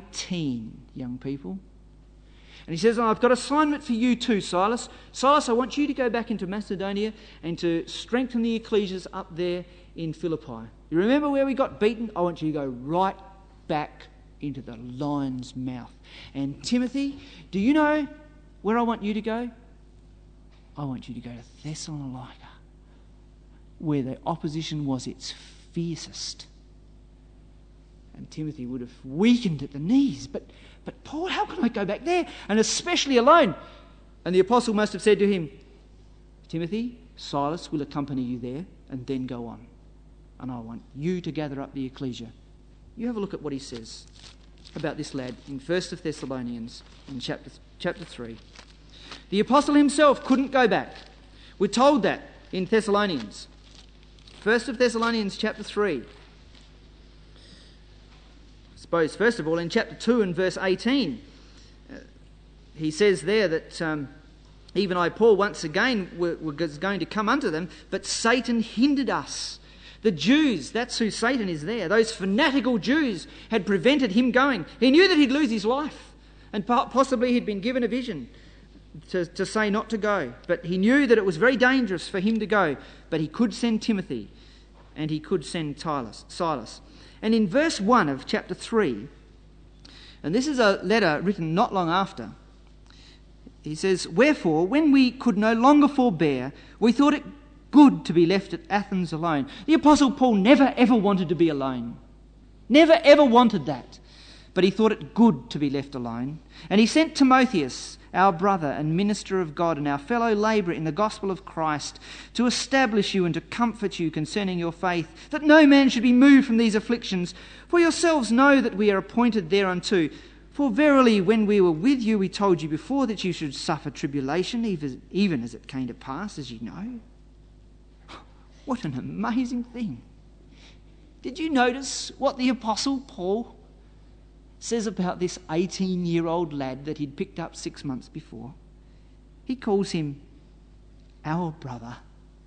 18, young people. And he says, I've got an assignment for you too, Silas. Silas, I want you to go back into Macedonia and to strengthen the ecclesias up there in Philippi. You remember where we got beaten? I want you to go right back into the lion's mouth. And Timothy, do you know where I want you to go? I want you to go to Thessalonica, where the opposition was its fiercest. And Timothy would have weakened at the knees. But Paul, how can I go back there? And especially alone. And the apostle must have said to him, Timothy, Silas will accompany you there and then go on. And I want you to gather up the ecclesia. You have a look at what he says about this lad in 1 Thessalonians in chapter 3. The apostle himself couldn't go back. We're told that in Thessalonians. 1 Thessalonians chapter 3. I suppose, first of all, in chapter 2 and verse 18, he says there that even I, Paul, once again was going to come unto them, but Satan hindered us. The Jews, that's who Satan is there. Those fanatical Jews had prevented him going. He knew that he'd lose his life, and possibly he'd been given a vision. to say not to go. But he knew that it was very dangerous for him to go. But he could send Timothy and he could send Silas. And in verse 1 of chapter 3, and this is a letter written not long after, he says, "Wherefore, when we could no longer forbear, we thought it good to be left at Athens alone." The Apostle Paul never ever wanted to be alone. Never ever wanted that. But he thought it good to be left alone. And he sent Timotheus, our brother and minister of God and our fellow labourer in the gospel of Christ, to establish you and to comfort you concerning your faith, that no man should be moved from these afflictions. For yourselves know that we are appointed thereunto. For verily, when we were with you, we told you before that you should suffer tribulation, even as it came to pass, as you know. What an amazing thing. Did you notice what the Apostle Paul says about this 18-year-old lad that he'd picked up 6 months before? He calls him our brother,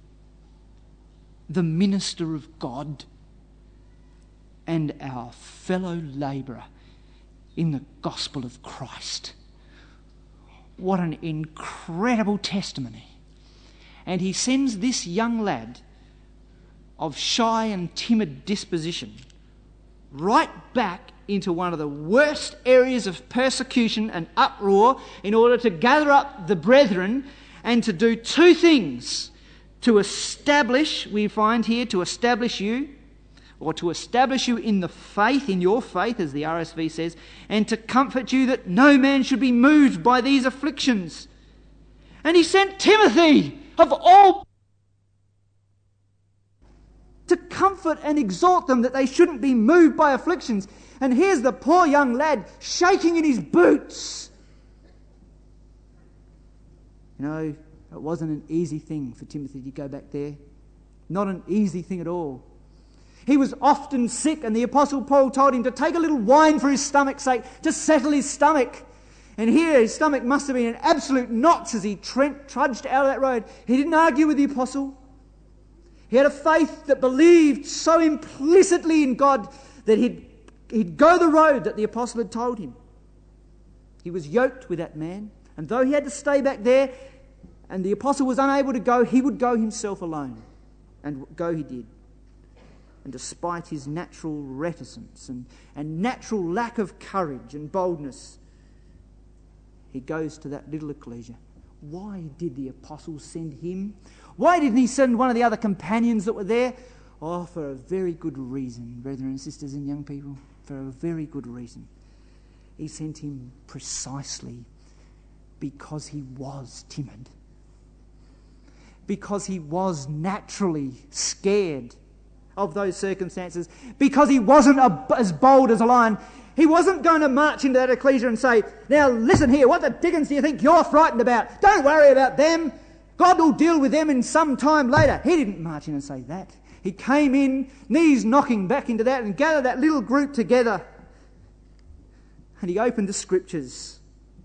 the minister of God, and our fellow labourer in the gospel of Christ. What an incredible testimony. And he sends this young lad of shy and timid disposition right back into one of the worst areas of persecution and uproar in order to gather up the brethren and to do two things. To establish, we find here, to establish you, or to establish you in the faith, in your faith, as the RSV says, and to comfort you that no man should be moved by these afflictions. And he sent Timothy, of all, to comfort and exhort them that they shouldn't be moved by afflictions. And here's the poor young lad shaking in his boots. You know, it wasn't an easy thing for Timothy to go back there. Not an easy thing at all. He was often sick, and the Apostle Paul told him to take a little wine for his stomach's sake, to settle his stomach. And here his stomach must have been in absolute knots as he trudged out of that road. He didn't argue with the Apostle. He had a faith that believed so implicitly in God that he'd go the road that the Apostle had told him. He was yoked with that man, and though he had to stay back there and the Apostle was unable to go, he would go himself alone. And go he did. And despite his natural reticence and natural lack of courage and boldness, he goes to that little ecclesia. Why did the Apostle send him? Why didn't he send one of the other companions that were there? Oh, for a very good reason, brethren and sisters and young people. For a very good reason. He sent him precisely because he was timid. Because he was naturally scared of those circumstances. Because he wasn't as bold as a lion. He wasn't going to march into that ecclesia and say, "Now listen here, what the dickens do you think you're frightened about? Don't worry about them. God will deal with them in some time later." He didn't march in and say that. He came in, knees knocking back into that, and gathered that little group together. And he opened the scriptures.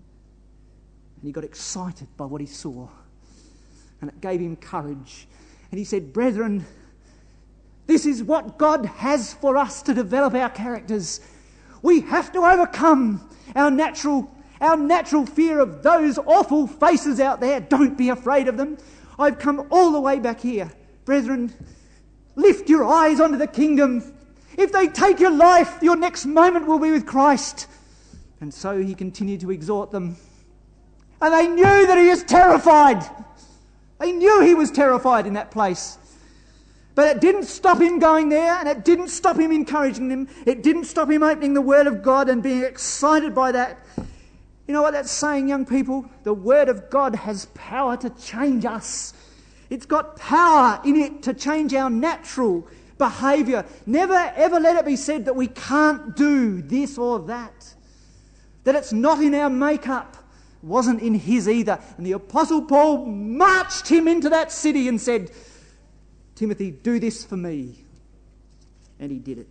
And he got excited by what he saw. And it gave him courage. And he said, "Brethren, this is what God has for us to develop our characters. We have to overcome our natural fear of those awful faces out there. Don't be afraid of them. I've come all the way back here. Brethren, lift your eyes onto the kingdom. If they take your life, your next moment will be with Christ." And so he continued to exhort them. And they knew that he was terrified. They knew he was terrified in that place. But it didn't stop him going there, and it didn't stop him encouraging them. It didn't stop him opening the Word of God and being excited by that. You know what that's saying, young people? The Word of God has power to change us. It's got power in it to change our natural behaviour. Never ever let it be said that we can't do this or that. That it's not in our makeup. It wasn't in his either. And the Apostle Paul marched him into that city and said, "Timothy, do this for me." And he did it.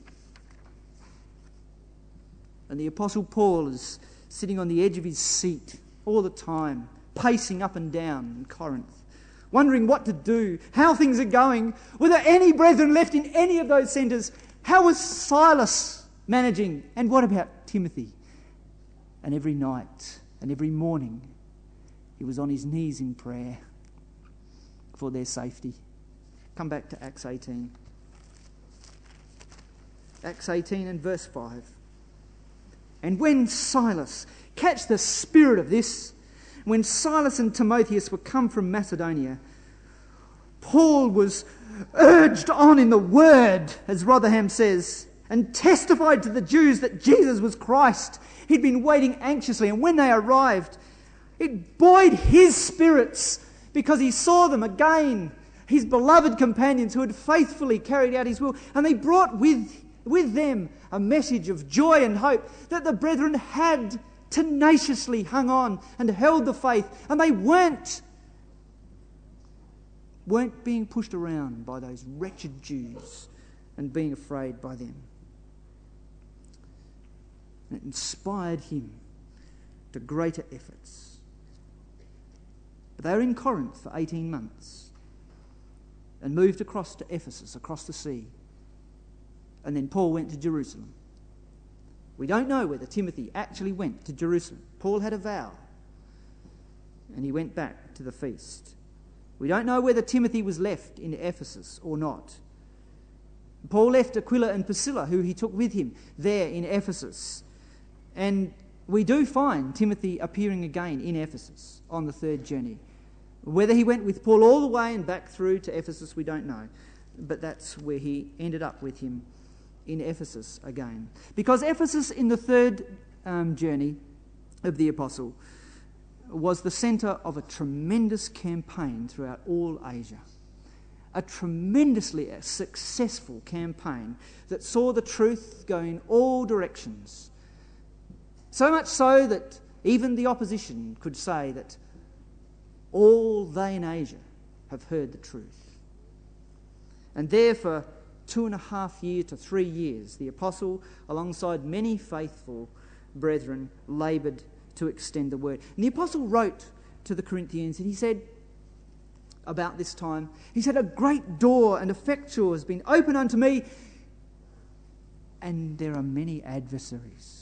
And the Apostle Paul is sitting on the edge of his seat all the time, pacing up and down in Corinth, wondering what to do, how things are going, were there any brethren left in any of those centres, how was Silas managing, and what about Timothy? And every night and every morning He was on his knees in prayer for their safety. Come back to Acts 18. Acts 18 and verse 5. And when Silas, catch the spirit of this, when Silas and Timotheus were come from Macedonia, Paul was urged on in the word, as Rotherham says, and testified to the Jews that Jesus was Christ. He'd been waiting anxiously, and when they arrived, it buoyed his spirits because he saw them again, his beloved companions who had faithfully carried out his will, and they brought with them a message of joy and hope that the brethren had tenaciously hung on and held the faith, and they weren't being pushed around by those wretched Jews and being afraid by them. And it inspired him to greater efforts. But they were in Corinth for 18 months and moved across to Ephesus, across the sea. And then Paul went to Jerusalem. We don't know whether Timothy actually went to Jerusalem. Paul had a vow, and he went back to the feast. We don't know whether Timothy was left in Ephesus or not. Paul left Aquila and Priscilla, who he took with him there in Ephesus. And we do find Timothy appearing again in Ephesus on the third journey. Whether he went with Paul all the way and back through to Ephesus, we don't know. But that's where he ended up with him, in Ephesus again. Because Ephesus in the third journey of the apostle was the centre of a tremendous campaign throughout all Asia. A tremendously successful campaign that saw the truth go in all directions. So much so that even the opposition could say that all they in Asia have heard the truth. And there for 2.5 years to 3 years, the apostle, alongside many faithful brethren, laboured to extend the word. And the apostle wrote to the Corinthians, and he said about this time, he said, "A great door and effectual has been opened unto me, and there are many adversaries."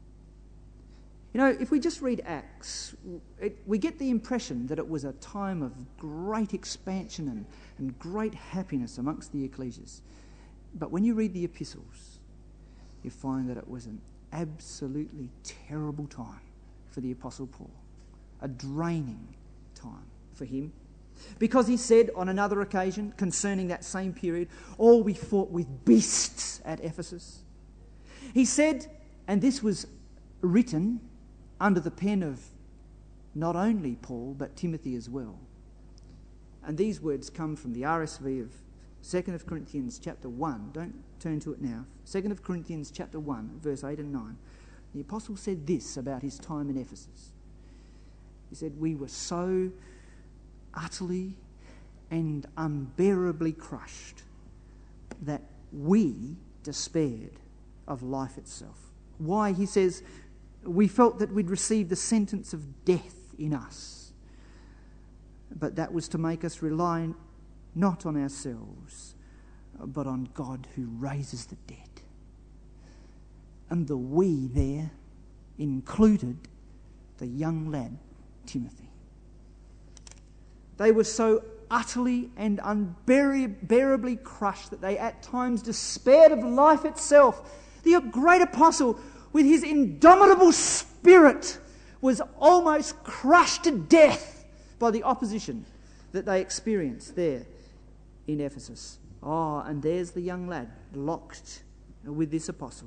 You know, if we just read Acts, we get the impression that it was a time of great expansion and great happiness amongst the ecclesias. But when you read the epistles, you find that it was an absolutely terrible time for the Apostle Paul. A draining time for him. Because he said on another occasion concerning that same period, "All we fought with beasts at Ephesus." He said, and this was written under the pen of not only Paul but Timothy as well. And these words come from the RSV of 2 Corinthians chapter 1. Don't turn to it now. 2 Corinthians chapter 1, verse 8 and 9. The apostle said this about his time in Ephesus. He said, "We were so utterly and unbearably crushed that we despaired of life itself." Why? He says, "We felt that we'd received the sentence of death in us, but that was to make us rely not on ourselves, but on God who raises the dead." And the "we" there included the young lad, Timothy. They were so utterly and unbearably crushed that they at times despaired of life itself. The great apostle, with his indomitable spirit, was almost crushed to death by the opposition that they experienced there in Ephesus. And there's the young lad locked with this apostle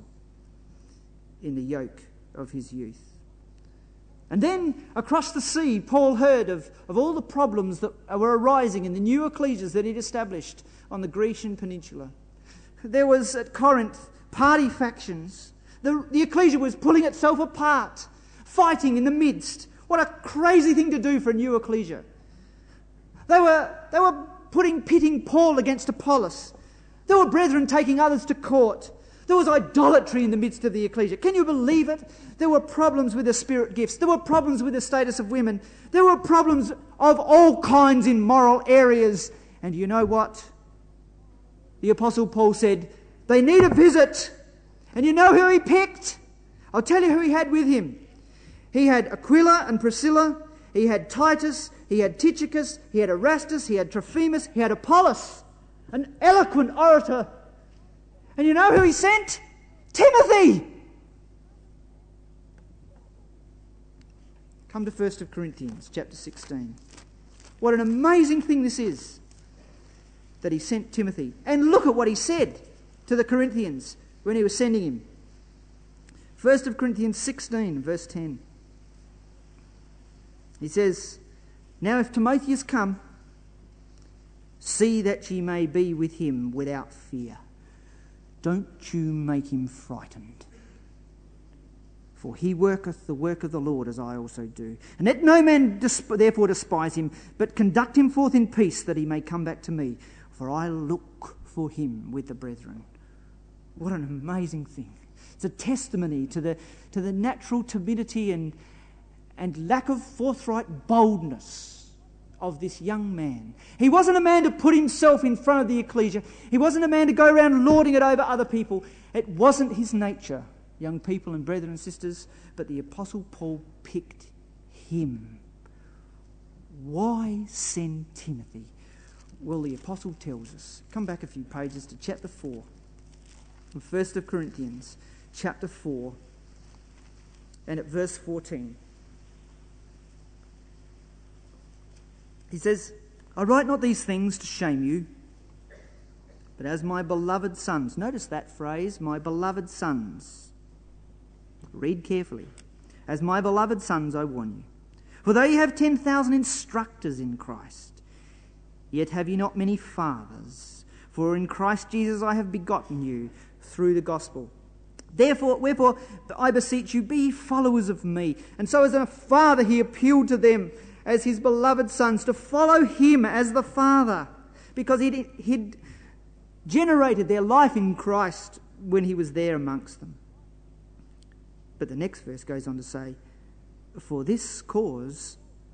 in the yoke of his youth. And then across the sea, Paul heard of all the problems that were arising in the new ecclesias that he'd established on the Grecian peninsula. There was at Corinth party factions. The ecclesia was pulling itself apart, fighting in the midst. What a crazy thing to do for a new ecclesia. They were pitting Paul against Apollos. There were brethren taking others to court. There was idolatry in the midst of the ecclesia. Can you believe it? There were problems with the spirit gifts. There were problems with the status of women. There were problems of all kinds in moral areas. And you know what? The Apostle Paul said, they need a visit. And you know who he picked? I'll tell you who he had with him. He had Aquila and Priscilla, He had Titus, he had Tychicus, he had Erastus, he had Trophimus, he had Apollos, an eloquent orator. And you know who he sent? Timothy! Come to 1 Corinthians chapter 16. What an amazing thing this is, that he sent Timothy. And look at what he said to the Corinthians when he was sending him. 1 Corinthians 16, verse 10. He says, "Now if Timotheus come, see that ye may be with him without fear. Don't you make him frightened. For he worketh the work of the Lord, as I also do. And let no man therefore despise him, but conduct him forth in peace, that he may come back to me. For I look for him with the brethren." What an amazing thing. It's a testimony to the natural timidity and lack of forthright boldness of this young man. He wasn't a man to put himself in front of the ecclesia. He wasn't a man to go around lording it over other people. It wasn't his nature, young people and brethren and sisters, but the Apostle Paul picked him. Why send Timothy? Well, the Apostle tells us. Come back a few pages to chapter 4 of 1 Corinthians, chapter 4, and at verse 14. He says, "I write not these things to shame you, but as my beloved sons." Notice that phrase, my beloved sons. Read carefully. "As my beloved sons, I warn you. For though you have 10,000 instructors in Christ, yet have ye not many fathers. For in Christ Jesus I have begotten you through the gospel. Wherefore, I beseech you, be followers of me." And so as a father, he appealed to them as his beloved sons to follow him as the Father, because he'd generated their life in Christ when he was there amongst them. But the next verse goes on to say, for this cause,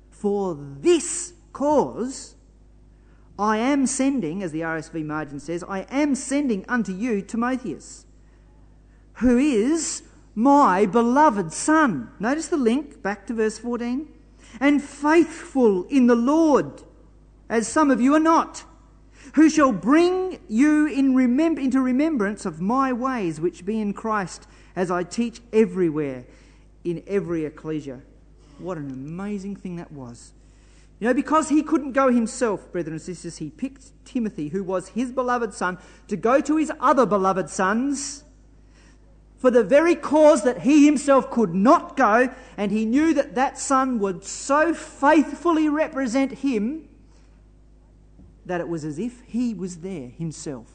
I am sending," as the RSV margin says, "I am sending unto you Timotheus, who is my beloved son." Notice the link back to verse 14. "And faithful in the Lord, as some of you are not, who shall bring you into remembrance of my ways which be in Christ, as I teach everywhere in every ecclesia." What an amazing thing that was. You know, because he couldn't go himself, brethren and sisters, he picked Timothy, who was his beloved son, to go to his other beloved sons for the very cause that he himself could not go, and he knew that that son would so faithfully represent him that it was as if he was there himself.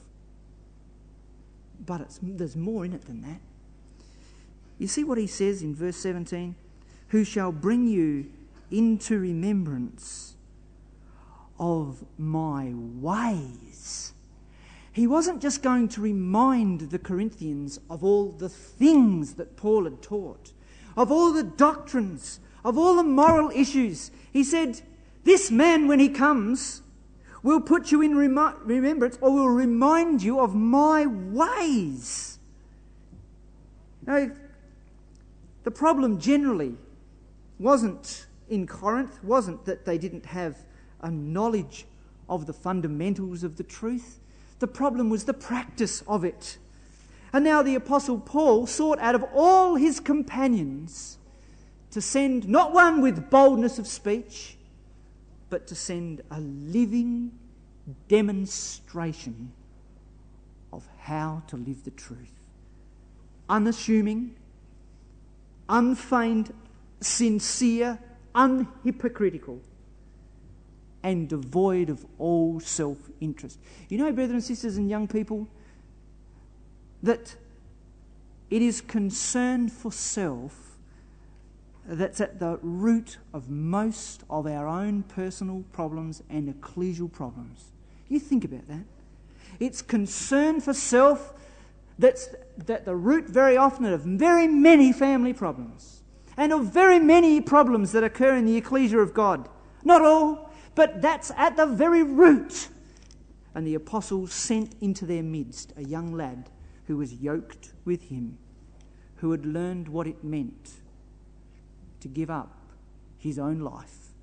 But there's more in it than that. You see what he says in verse 17? "Who shall bring you into remembrance of my ways." He wasn't just going to remind the Corinthians of all the things that Paul had taught, of all the doctrines, of all the moral issues. He said, this man, when he comes, will put you in remembrance, or will remind you of my ways. Now, the problem generally wasn't in Corinth, wasn't that they didn't have a knowledge of the fundamentals of the truth. The problem was the practice of it. And now the Apostle Paul sought out of all his companions to send not one with boldness of speech, but to send a living demonstration of how to live the truth. Unassuming, unfeigned, sincere, unhypocritical, and devoid of all self-interest. You know, brethren and sisters and young people, that it is concern for self that's at the root of most of our own personal problems and ecclesial problems. You think about that. It's concern for self that's at the root very often of very many family problems and of very many problems that occur in the ecclesia of God. Not all, but that's at the very root. And the apostles sent into their midst a young lad who was yoked with him, who had learned what it meant to give up his own life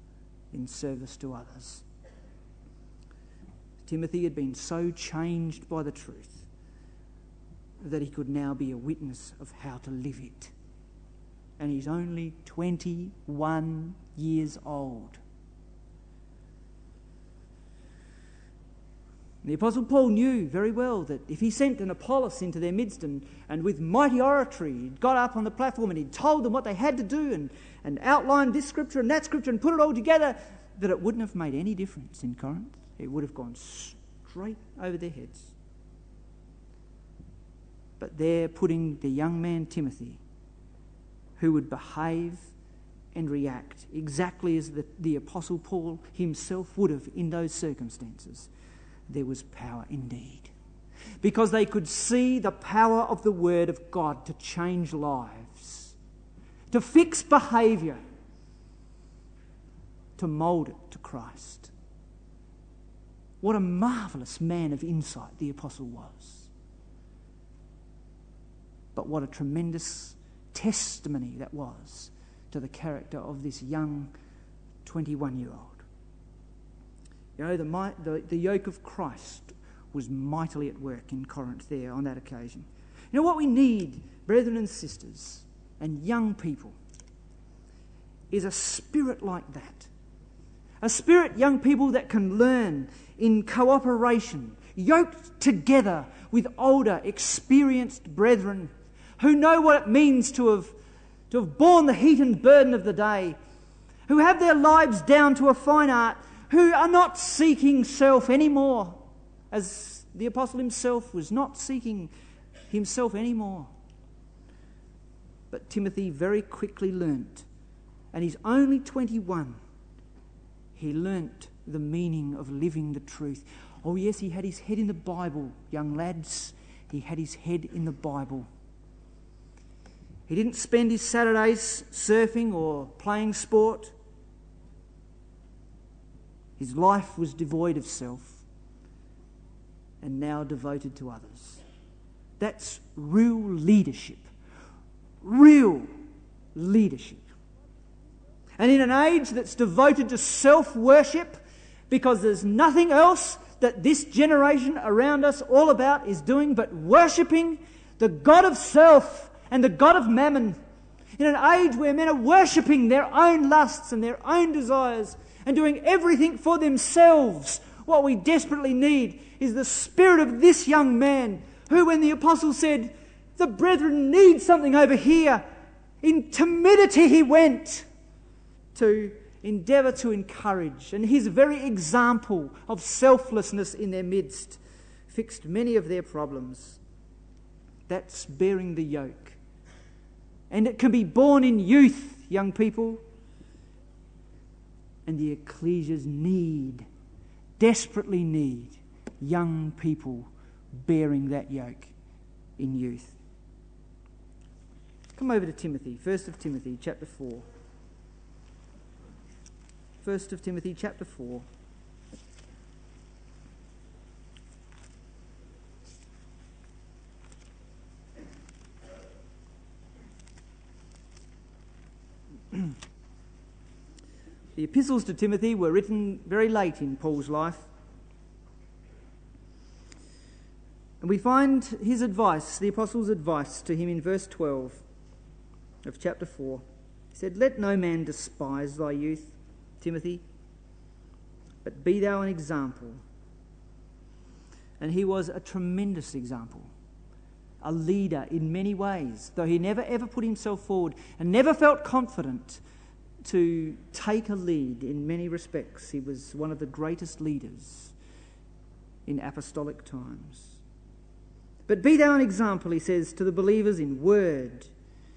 in service to others. Timothy had been so changed by the truth that he could now be a witness of how to live it. And he's only 21 years old. The Apostle Paul knew very well that if he sent an Apollos into their midst and with mighty oratory, he'd got up on the platform and he'd told them what they had to do and outlined this scripture and that scripture and put it all together, that it wouldn't have made any difference in Corinth. It would have gone straight over their heads. But they're putting the young man Timothy, who would behave and react exactly as the Apostle Paul himself would have in those circumstances. There was power indeed. Because they could see the power of the Word of God to change lives, to fix behaviour, to mould it to Christ. What a marvellous man of insight the Apostle was. But what a tremendous testimony that was to the character of this young 21-year-old. You know, the yoke of Christ was mightily at work in Corinth there on that occasion. You know what we need, brethren and sisters and young people, is a spirit like that. A spirit, young people, that can learn in cooperation, yoked together with older, experienced brethren who know what it means to have borne the heat and burden of the day, who have their lives down to a fine art, who are not seeking self anymore, as the apostle himself was not seeking himself anymore. But Timothy very quickly learnt, and he's only 21, he learnt the meaning of living the truth. Oh yes, he had his head in the Bible, young lads. He had his head in the Bible. He didn't spend his Saturdays surfing or playing sport. His life was devoid of self and now devoted to others. That's real leadership. Real leadership. And in an age that's devoted to self-worship, because there's nothing else that this generation around us all about is doing but worshipping the God of self and the God of mammon. In an age where men are worshipping their own lusts and their own desires and doing everything for themselves, what we desperately need is the spirit of this young man who, when the apostle said, the brethren need something over here, in timidity he went to endeavour to encourage, and his very example of selflessness in their midst fixed many of their problems. That's bearing the yoke. And it can be born in youth, young people. And the ecclesias desperately need, young people bearing that yoke in youth. Come over to Timothy, 1 Timothy chapter 4. 1 Timothy chapter 4. The epistles to Timothy were written very late in Paul's life. And we find his advice, the apostle's advice to him in verse 12 of chapter 4. He said, "Let no man despise thy youth, Timothy, but be thou an example." And he was a tremendous example, a leader in many ways, though he never ever put himself forward and never felt confident to take a lead in many respects. He was one of the greatest leaders in apostolic times. But be thou an example, he says, to the believers in word,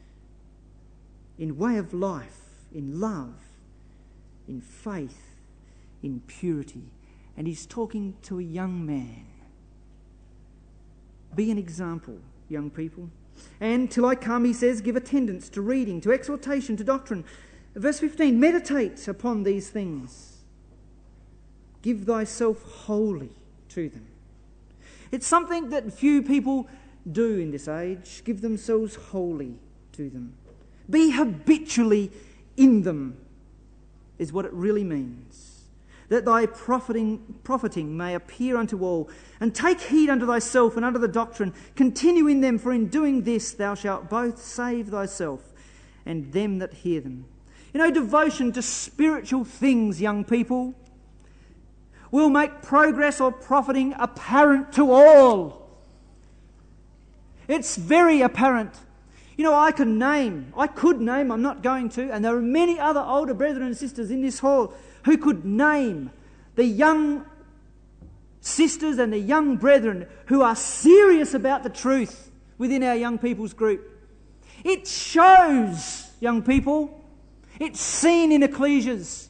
in way of life, in love, in faith, in purity. And he's talking to a young man. Be an example, young people. And till I come, he says, give attendance to reading, to exhortation, to doctrine. Verse 15, meditate upon these things. Give thyself wholly to them. It's something that few people do in this age. Give themselves wholly to them. Be habitually in them. is what it really means. That thy profiting may appear unto all. And take heed unto thyself and unto the doctrine. Continue in them, for in doing this thou shalt both save thyself and them that hear them. You know, devotion to spiritual things, young people, will make progress or profiting apparent to all. It's very apparent. You know, I could name, I'm not going to, and there are many other older brethren and sisters in this hall who could name the young sisters and the young brethren who are serious about the truth within our young people's group. It shows, young people. It's seen in ecclesias.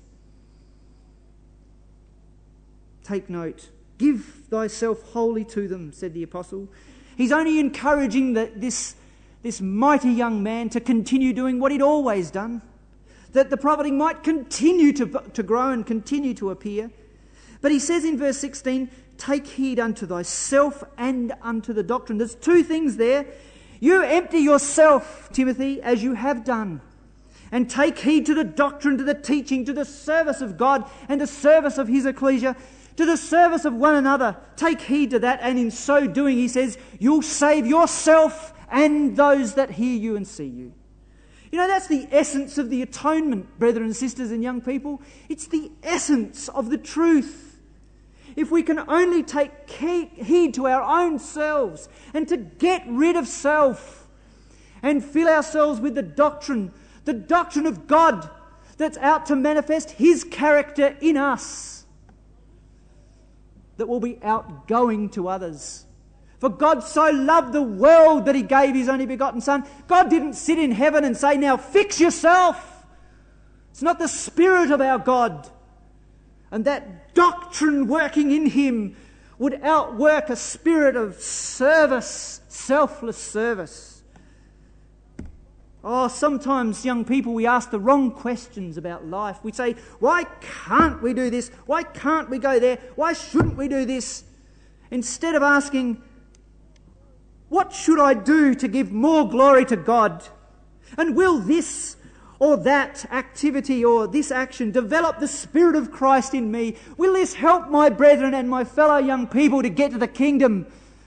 Take note. Give thyself wholly to them, said the apostle. He's only encouraging this mighty young man to continue doing what he'd always done, that the profiting might continue to grow and continue to appear. But he says in verse 16, take heed unto thyself and unto the doctrine. There's two things there. You empty yourself, Timothy, as you have done, and take heed to the doctrine, to the teaching, to the service of God and the service of his ecclesia, to the service of one another. Take heed to that, and in so doing, he says, you'll save yourself and those that hear you and see you. You know, that's the essence of the atonement, brethren and sisters and young people. It's the essence of the truth. If we can only take heed to our own selves and to get rid of self and fill ourselves with the doctrine of God that's out to manifest his character in us, that will be outgoing to others. For God so loved the world that he gave his only begotten Son. God didn't sit in heaven and say, now fix yourself. It's not the Spirit of our God. And that doctrine working in him would outwork a spirit of service, selfless service. Oh, sometimes, young people, we ask the wrong questions about life. We say, why can't we do this? Why can't we go there? Why shouldn't we do this? Instead of asking, what should I do to give more glory to God? And will this or that activity or this action develop the Spirit of Christ in me? Will this help my brethren and my fellow young people to get to the kingdom?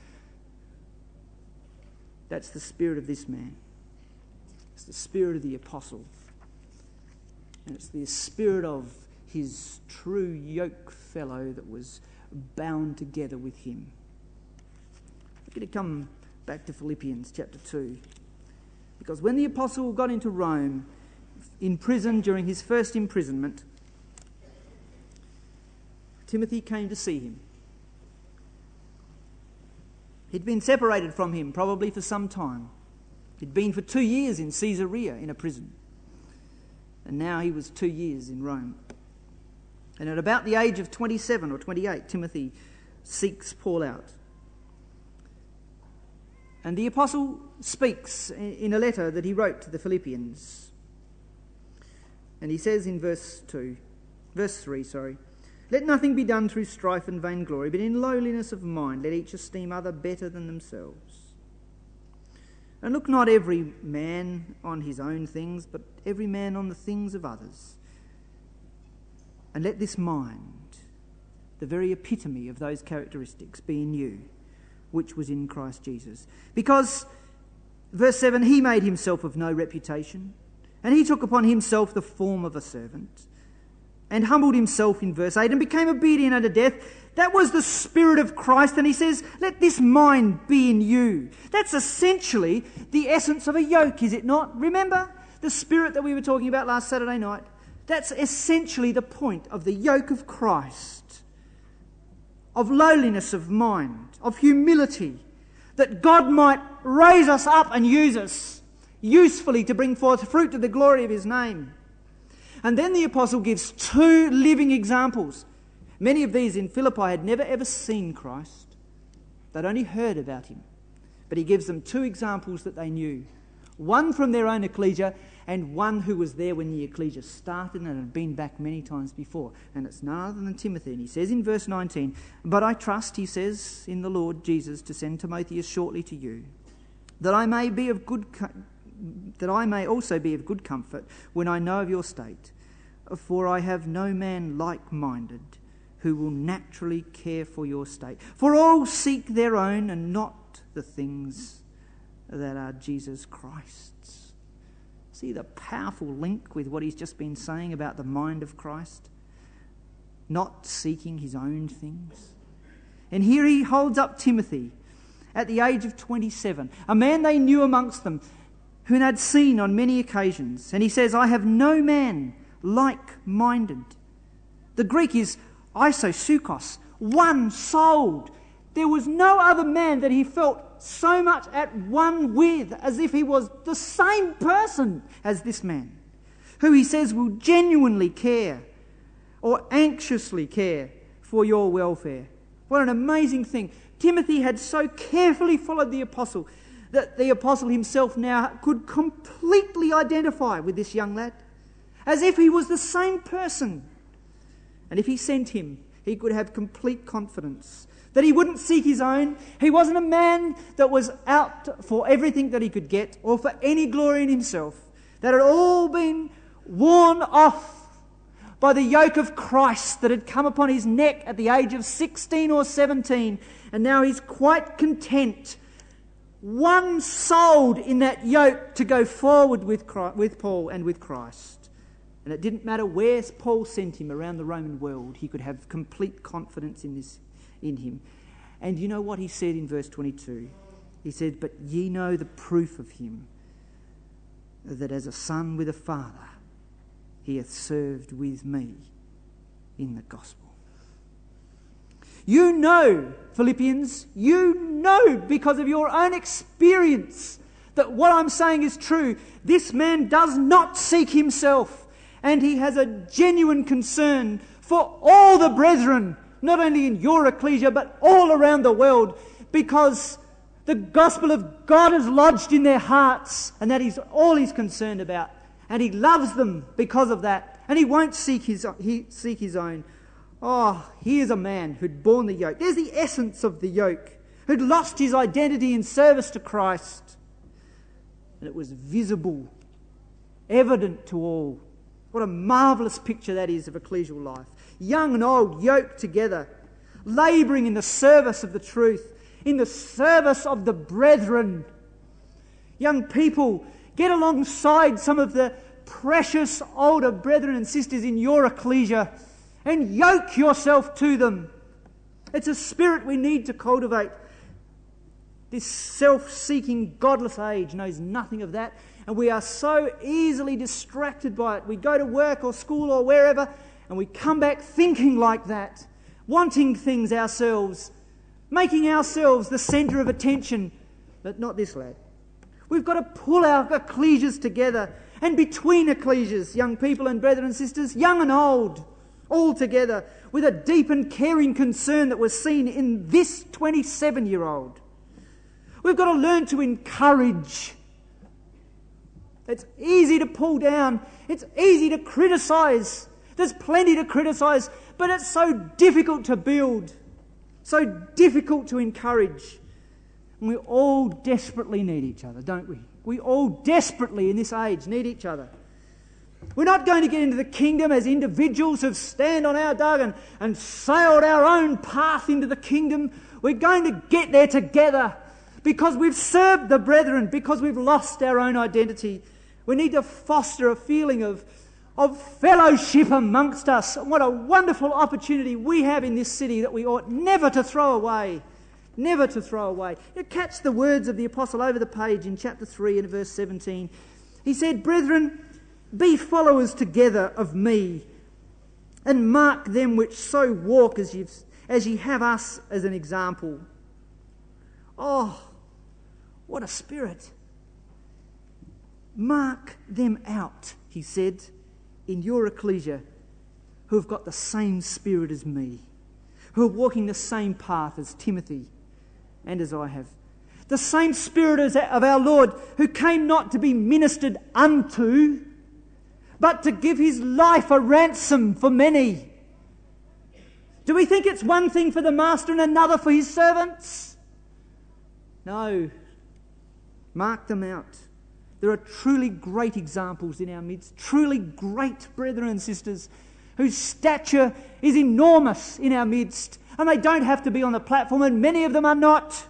That's the spirit of this man. It's the spirit of the apostle. And it's the spirit of his true yoke fellow that was bound together with him. We're going to come back to Philippians chapter 2. Because when the apostle got into Rome, in prison during his first imprisonment, Timothy came to see him. He'd been separated from him probably for some time. He'd been for 2 years in Caesarea in a prison. And now he was 2 years in Rome. And at about the age of 27 or 28, Timothy seeks Paul out. And the apostle speaks in a letter that he wrote to the Philippians. And he says in verse 3, let nothing be done through strife and vainglory, but in lowliness of mind let each esteem other better than themselves. And look not every man on his own things, but every man on the things of others. And let this mind, the very epitome of those characteristics, be in you, which was in Christ Jesus. Because, verse 7, he made himself of no reputation, and he took upon himself the form of a servant, and humbled himself in verse 8, and became obedient unto death. That was the Spirit of Christ, and he says, let this mind be in you. That's essentially the essence of a yoke, is it not? Remember the Spirit that we were talking about last Saturday night? That's essentially the point of the yoke of Christ, of lowliness of mind, of humility, that God might raise us up and use us usefully to bring forth fruit to the glory of his name. And then the apostle gives 2 living examples. Many of these in Philippi had never ever seen Christ. They'd only heard about him. But he gives them 2 examples that they knew. One from their own ecclesia and one who was there when the ecclesia started and had been back many times before. And it's none other than Timothy. And he says in verse 19, but I trust, he says, in the Lord Jesus to send Timotheus shortly to you, that I may also be of good comfort when I know of your state, For I have no man like-minded who will naturally care for your state. For all seek their own and not the things that are Jesus Christ's. See the powerful link with what he's just been saying about the mind of Christ? Not seeking his own things. And here he holds up Timothy at the age of 27, a man they knew amongst them, who had seen on many occasions. And he says, I have no man like-minded. The Greek is isosukos, one-souled. There was no other man that he felt so much at one with, as if he was the same person as this man, who he says will genuinely care or anxiously care for your welfare. What an amazing thing. Timothy had so carefully followed the apostle that the apostle himself now could completely identify with this young lad, as if he was the same person. And if he sent him, he could have complete confidence that he wouldn't seek his own. He wasn't a man that was out for everything that he could get or for any glory in himself. That had all been worn off by the yoke of Christ that had come upon his neck at the age of 16 or 17. And now he's quite content, one-souled in that yoke, to go forward with Paul and with Christ. And it didn't matter where Paul sent him around the Roman world, he could have complete confidence in him. And you know what he said in verse 22? He said, but ye know the proof of him, that as a son with a father, he hath served with me in the gospel. You know, Philippians, you know because of your own experience that what I'm saying is true. This man does not seek himself. And he has a genuine concern for all the brethren, not only in your ecclesia, but all around the world, because the gospel of God is lodged in their hearts, and that is all he's concerned about. And he loves them because of that, and he won't seek his own. Oh, here's a man who'd borne the yoke. There's the essence of the yoke, who'd lost his identity in service to Christ. And it was visible, evident to all. What a marvellous picture that is of ecclesial life. Young and old yoked together, labouring in the service of the truth, in the service of the brethren. Young people, get alongside some of the precious older brethren and sisters in your ecclesia and yoke yourself to them. It's a spirit we need to cultivate. This self-seeking, godless age knows nothing of that. And we are so easily distracted by it. We go to work or school or wherever, and we come back thinking like that, wanting things ourselves, making ourselves the centre of attention. But not this lad. We've got to pull our ecclesias together, and between ecclesias, young people and brethren and sisters, young and old, all together, with a deep and caring concern that was seen in this 27-year-old. We've got to learn to encourage. It's easy to pull down. It's easy to criticise. There's plenty to criticise, but it's so difficult to build, so difficult to encourage. And we all desperately need each other, don't we? We all desperately in this age need each other. We're not going to get into the kingdom as individuals who stand on our dug and sailed our own path into the kingdom. We're going to get there together because we've served the brethren, because we've lost our own identity. We need to foster a feeling of fellowship amongst us. What a wonderful opportunity we have in this city that we ought never to throw away. Never to throw away. You catch the words of the apostle over the page in chapter 3 and verse 17. He said, brethren, be followers together of me, and mark them which so walk as ye have us as an example. Oh, what a spirit. Mark them out, he said, in your ecclesia, who have got the same spirit as me, who are walking the same path as Timothy and as I have. The same spirit as of our Lord, who came not to be ministered unto, but to give his life a ransom for many. Do we think it's one thing for the master and another for his servants? No. Mark them out. There are truly great examples in our midst, truly great brethren and sisters whose stature is enormous in our midst, and they don't have to be on the platform, and many of them are not,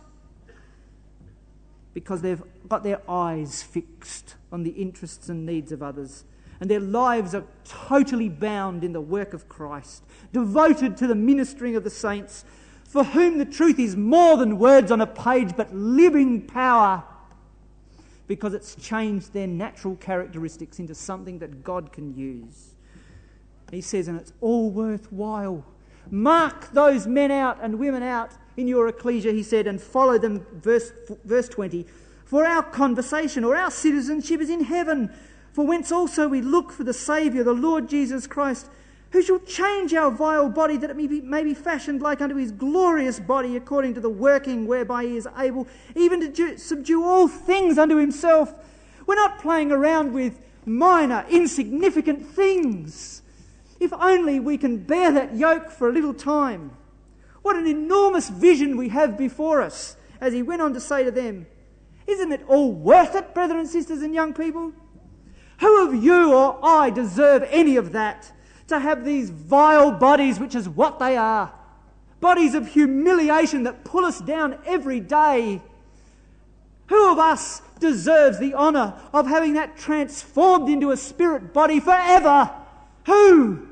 because they've got their eyes fixed on the interests and needs of others, and their lives are totally bound in the work of Christ, devoted to the ministering of the saints, for whom the truth is more than words on a page, but living power, because it's changed their natural characteristics into something that God can use. He says, and it's all worthwhile. Mark those men out and women out in your ecclesia, he said, and follow them, verse 20. For our conversation or our citizenship is in heaven, for whence also we look for the Saviour, the Lord Jesus Christ, who shall change our vile body, that it may be fashioned like unto his glorious body, according to the working whereby he is able even to subdue all things unto himself. We're not playing around with minor, insignificant things. If only we can bear that yoke for a little time. What an enormous vision we have before us, as he went on to say to them, isn't it all worth it, brethren and sisters and young people? Who of you or I deserve any of that? To have these vile bodies, which is what they are. Bodies of humiliation that pull us down every day. Who of us deserves the honour of having that transformed into a spirit body forever? Who?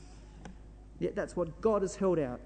Yet that's what God has held out.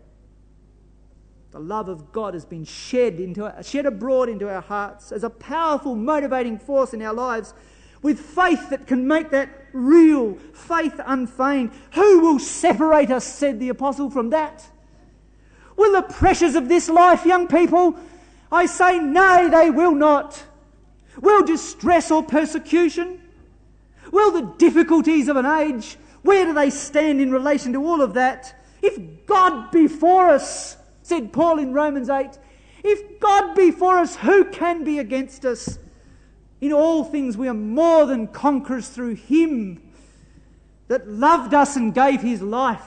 The love of God has been shed abroad into our hearts as a powerful motivating force in our lives, with faith that can make that real, faith unfeigned. Who will separate us, said the apostle, from that? Will the pressures of this life, young people? I say nay, they will not. Will distress or persecution? Will the difficulties of an age? Where do they stand in relation to all of that? If God be for us, said Paul in Romans 8, if God be for us, who can be against us? In all things we are more than conquerors through him that loved us and gave his life.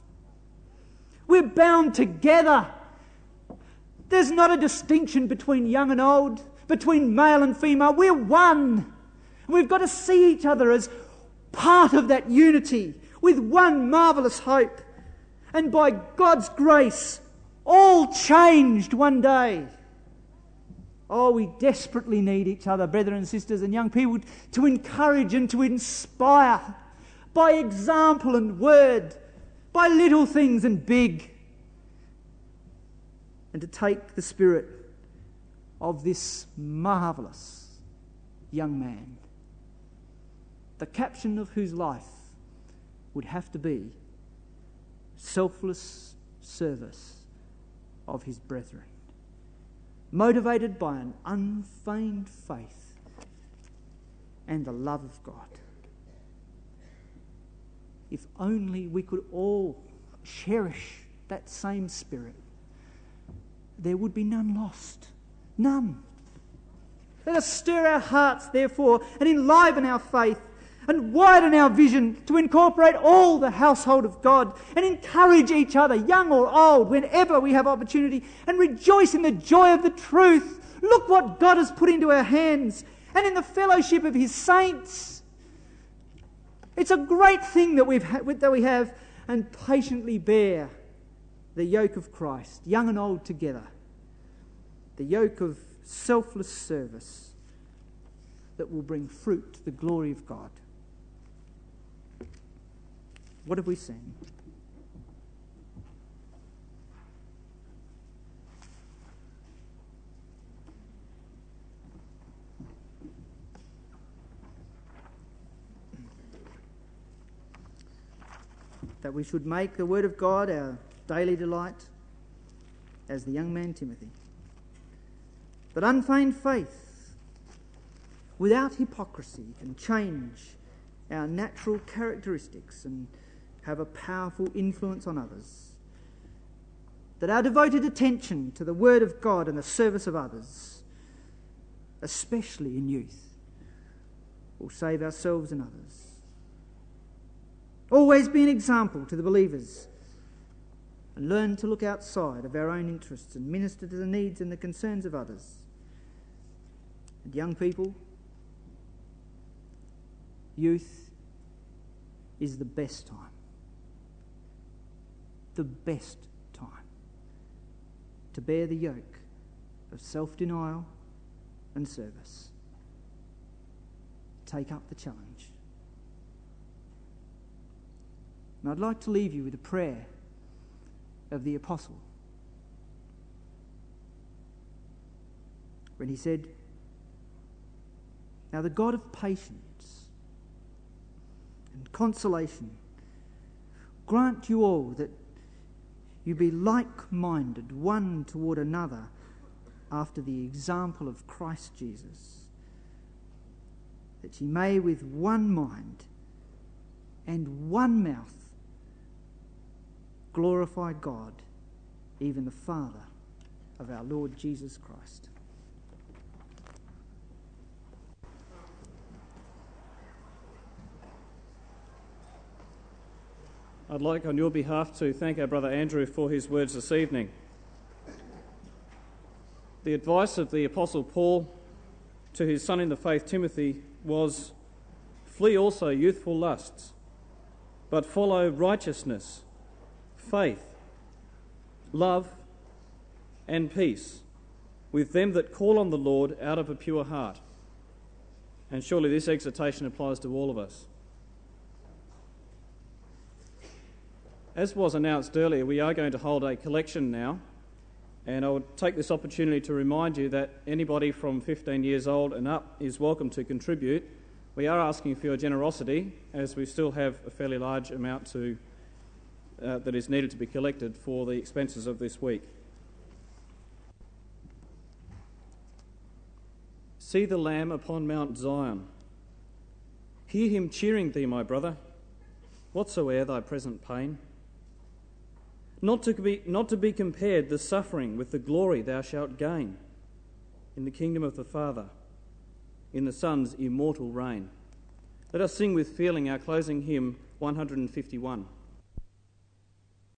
We're bound together. There's not a distinction between young and old, between male and female. We're one. We've got to see each other as part of that unity with one marvellous hope. And by God's grace, all changed one day. Oh, we desperately need each other, brethren and sisters and young people, to encourage and to inspire by example and word, by little things and big, and to take the spirit of this marvellous young man, the caption of whose life would have to be selfless service of his brethren, motivated by an unfeigned faith and the love of God. If only we could all cherish that same spirit, there would be none lost. None. Let us stir our hearts, therefore, and enliven our faith and widen our vision to incorporate all the household of God and encourage each other, young or old, whenever we have opportunity, and rejoice in the joy of the truth. Look what God has put into our hands and in the fellowship of his saints. It's a great thing that we have, and patiently bear the yoke of Christ, young and old together, the yoke of selfless service that will bring fruit to the glory of God. What have we seen? That we should make the word of God our daily delight, as the young man Timothy. That unfeigned faith without hypocrisy can change our natural characteristics and have a powerful influence on others. That our devoted attention to the word of God and the service of others, especially in youth, will save ourselves and others. Always be an example to the believers and learn to look outside of our own interests and minister to the needs and the concerns of others. And young people, Youth is the best time. The best time to bear the yoke of self-denial and service. Take up the challenge. And I'd like to leave you with a prayer of the apostle when he said, "Now the God of patience and consolation grant you all that you be like-minded one toward another after the example of Christ Jesus, that ye may with one mind and one mouth glorify God, even the Father of our Lord Jesus Christ." I'd like on your behalf to thank our brother Andrew for his words this evening. The advice of the Apostle Paul to his son in the faith Timothy was, "Flee also youthful lusts, but follow righteousness, faith, love, and peace with them that call on the Lord out of a pure heart." And surely this exhortation applies to all of us. As was announced earlier, we are going to hold a collection now, and I would take this opportunity to remind you that anybody from 15 years old and up is welcome to contribute. We are asking for your generosity, as we still have a fairly large amount that is needed to be collected for the expenses of this week. See the Lamb upon Mount Zion. Hear him cheering thee, my brother, whatsoe'er thy present pain. Not to be compared the suffering with the glory thou shalt gain in the kingdom of the Father, in the Son's immortal reign. Let us sing with feeling our closing hymn 151.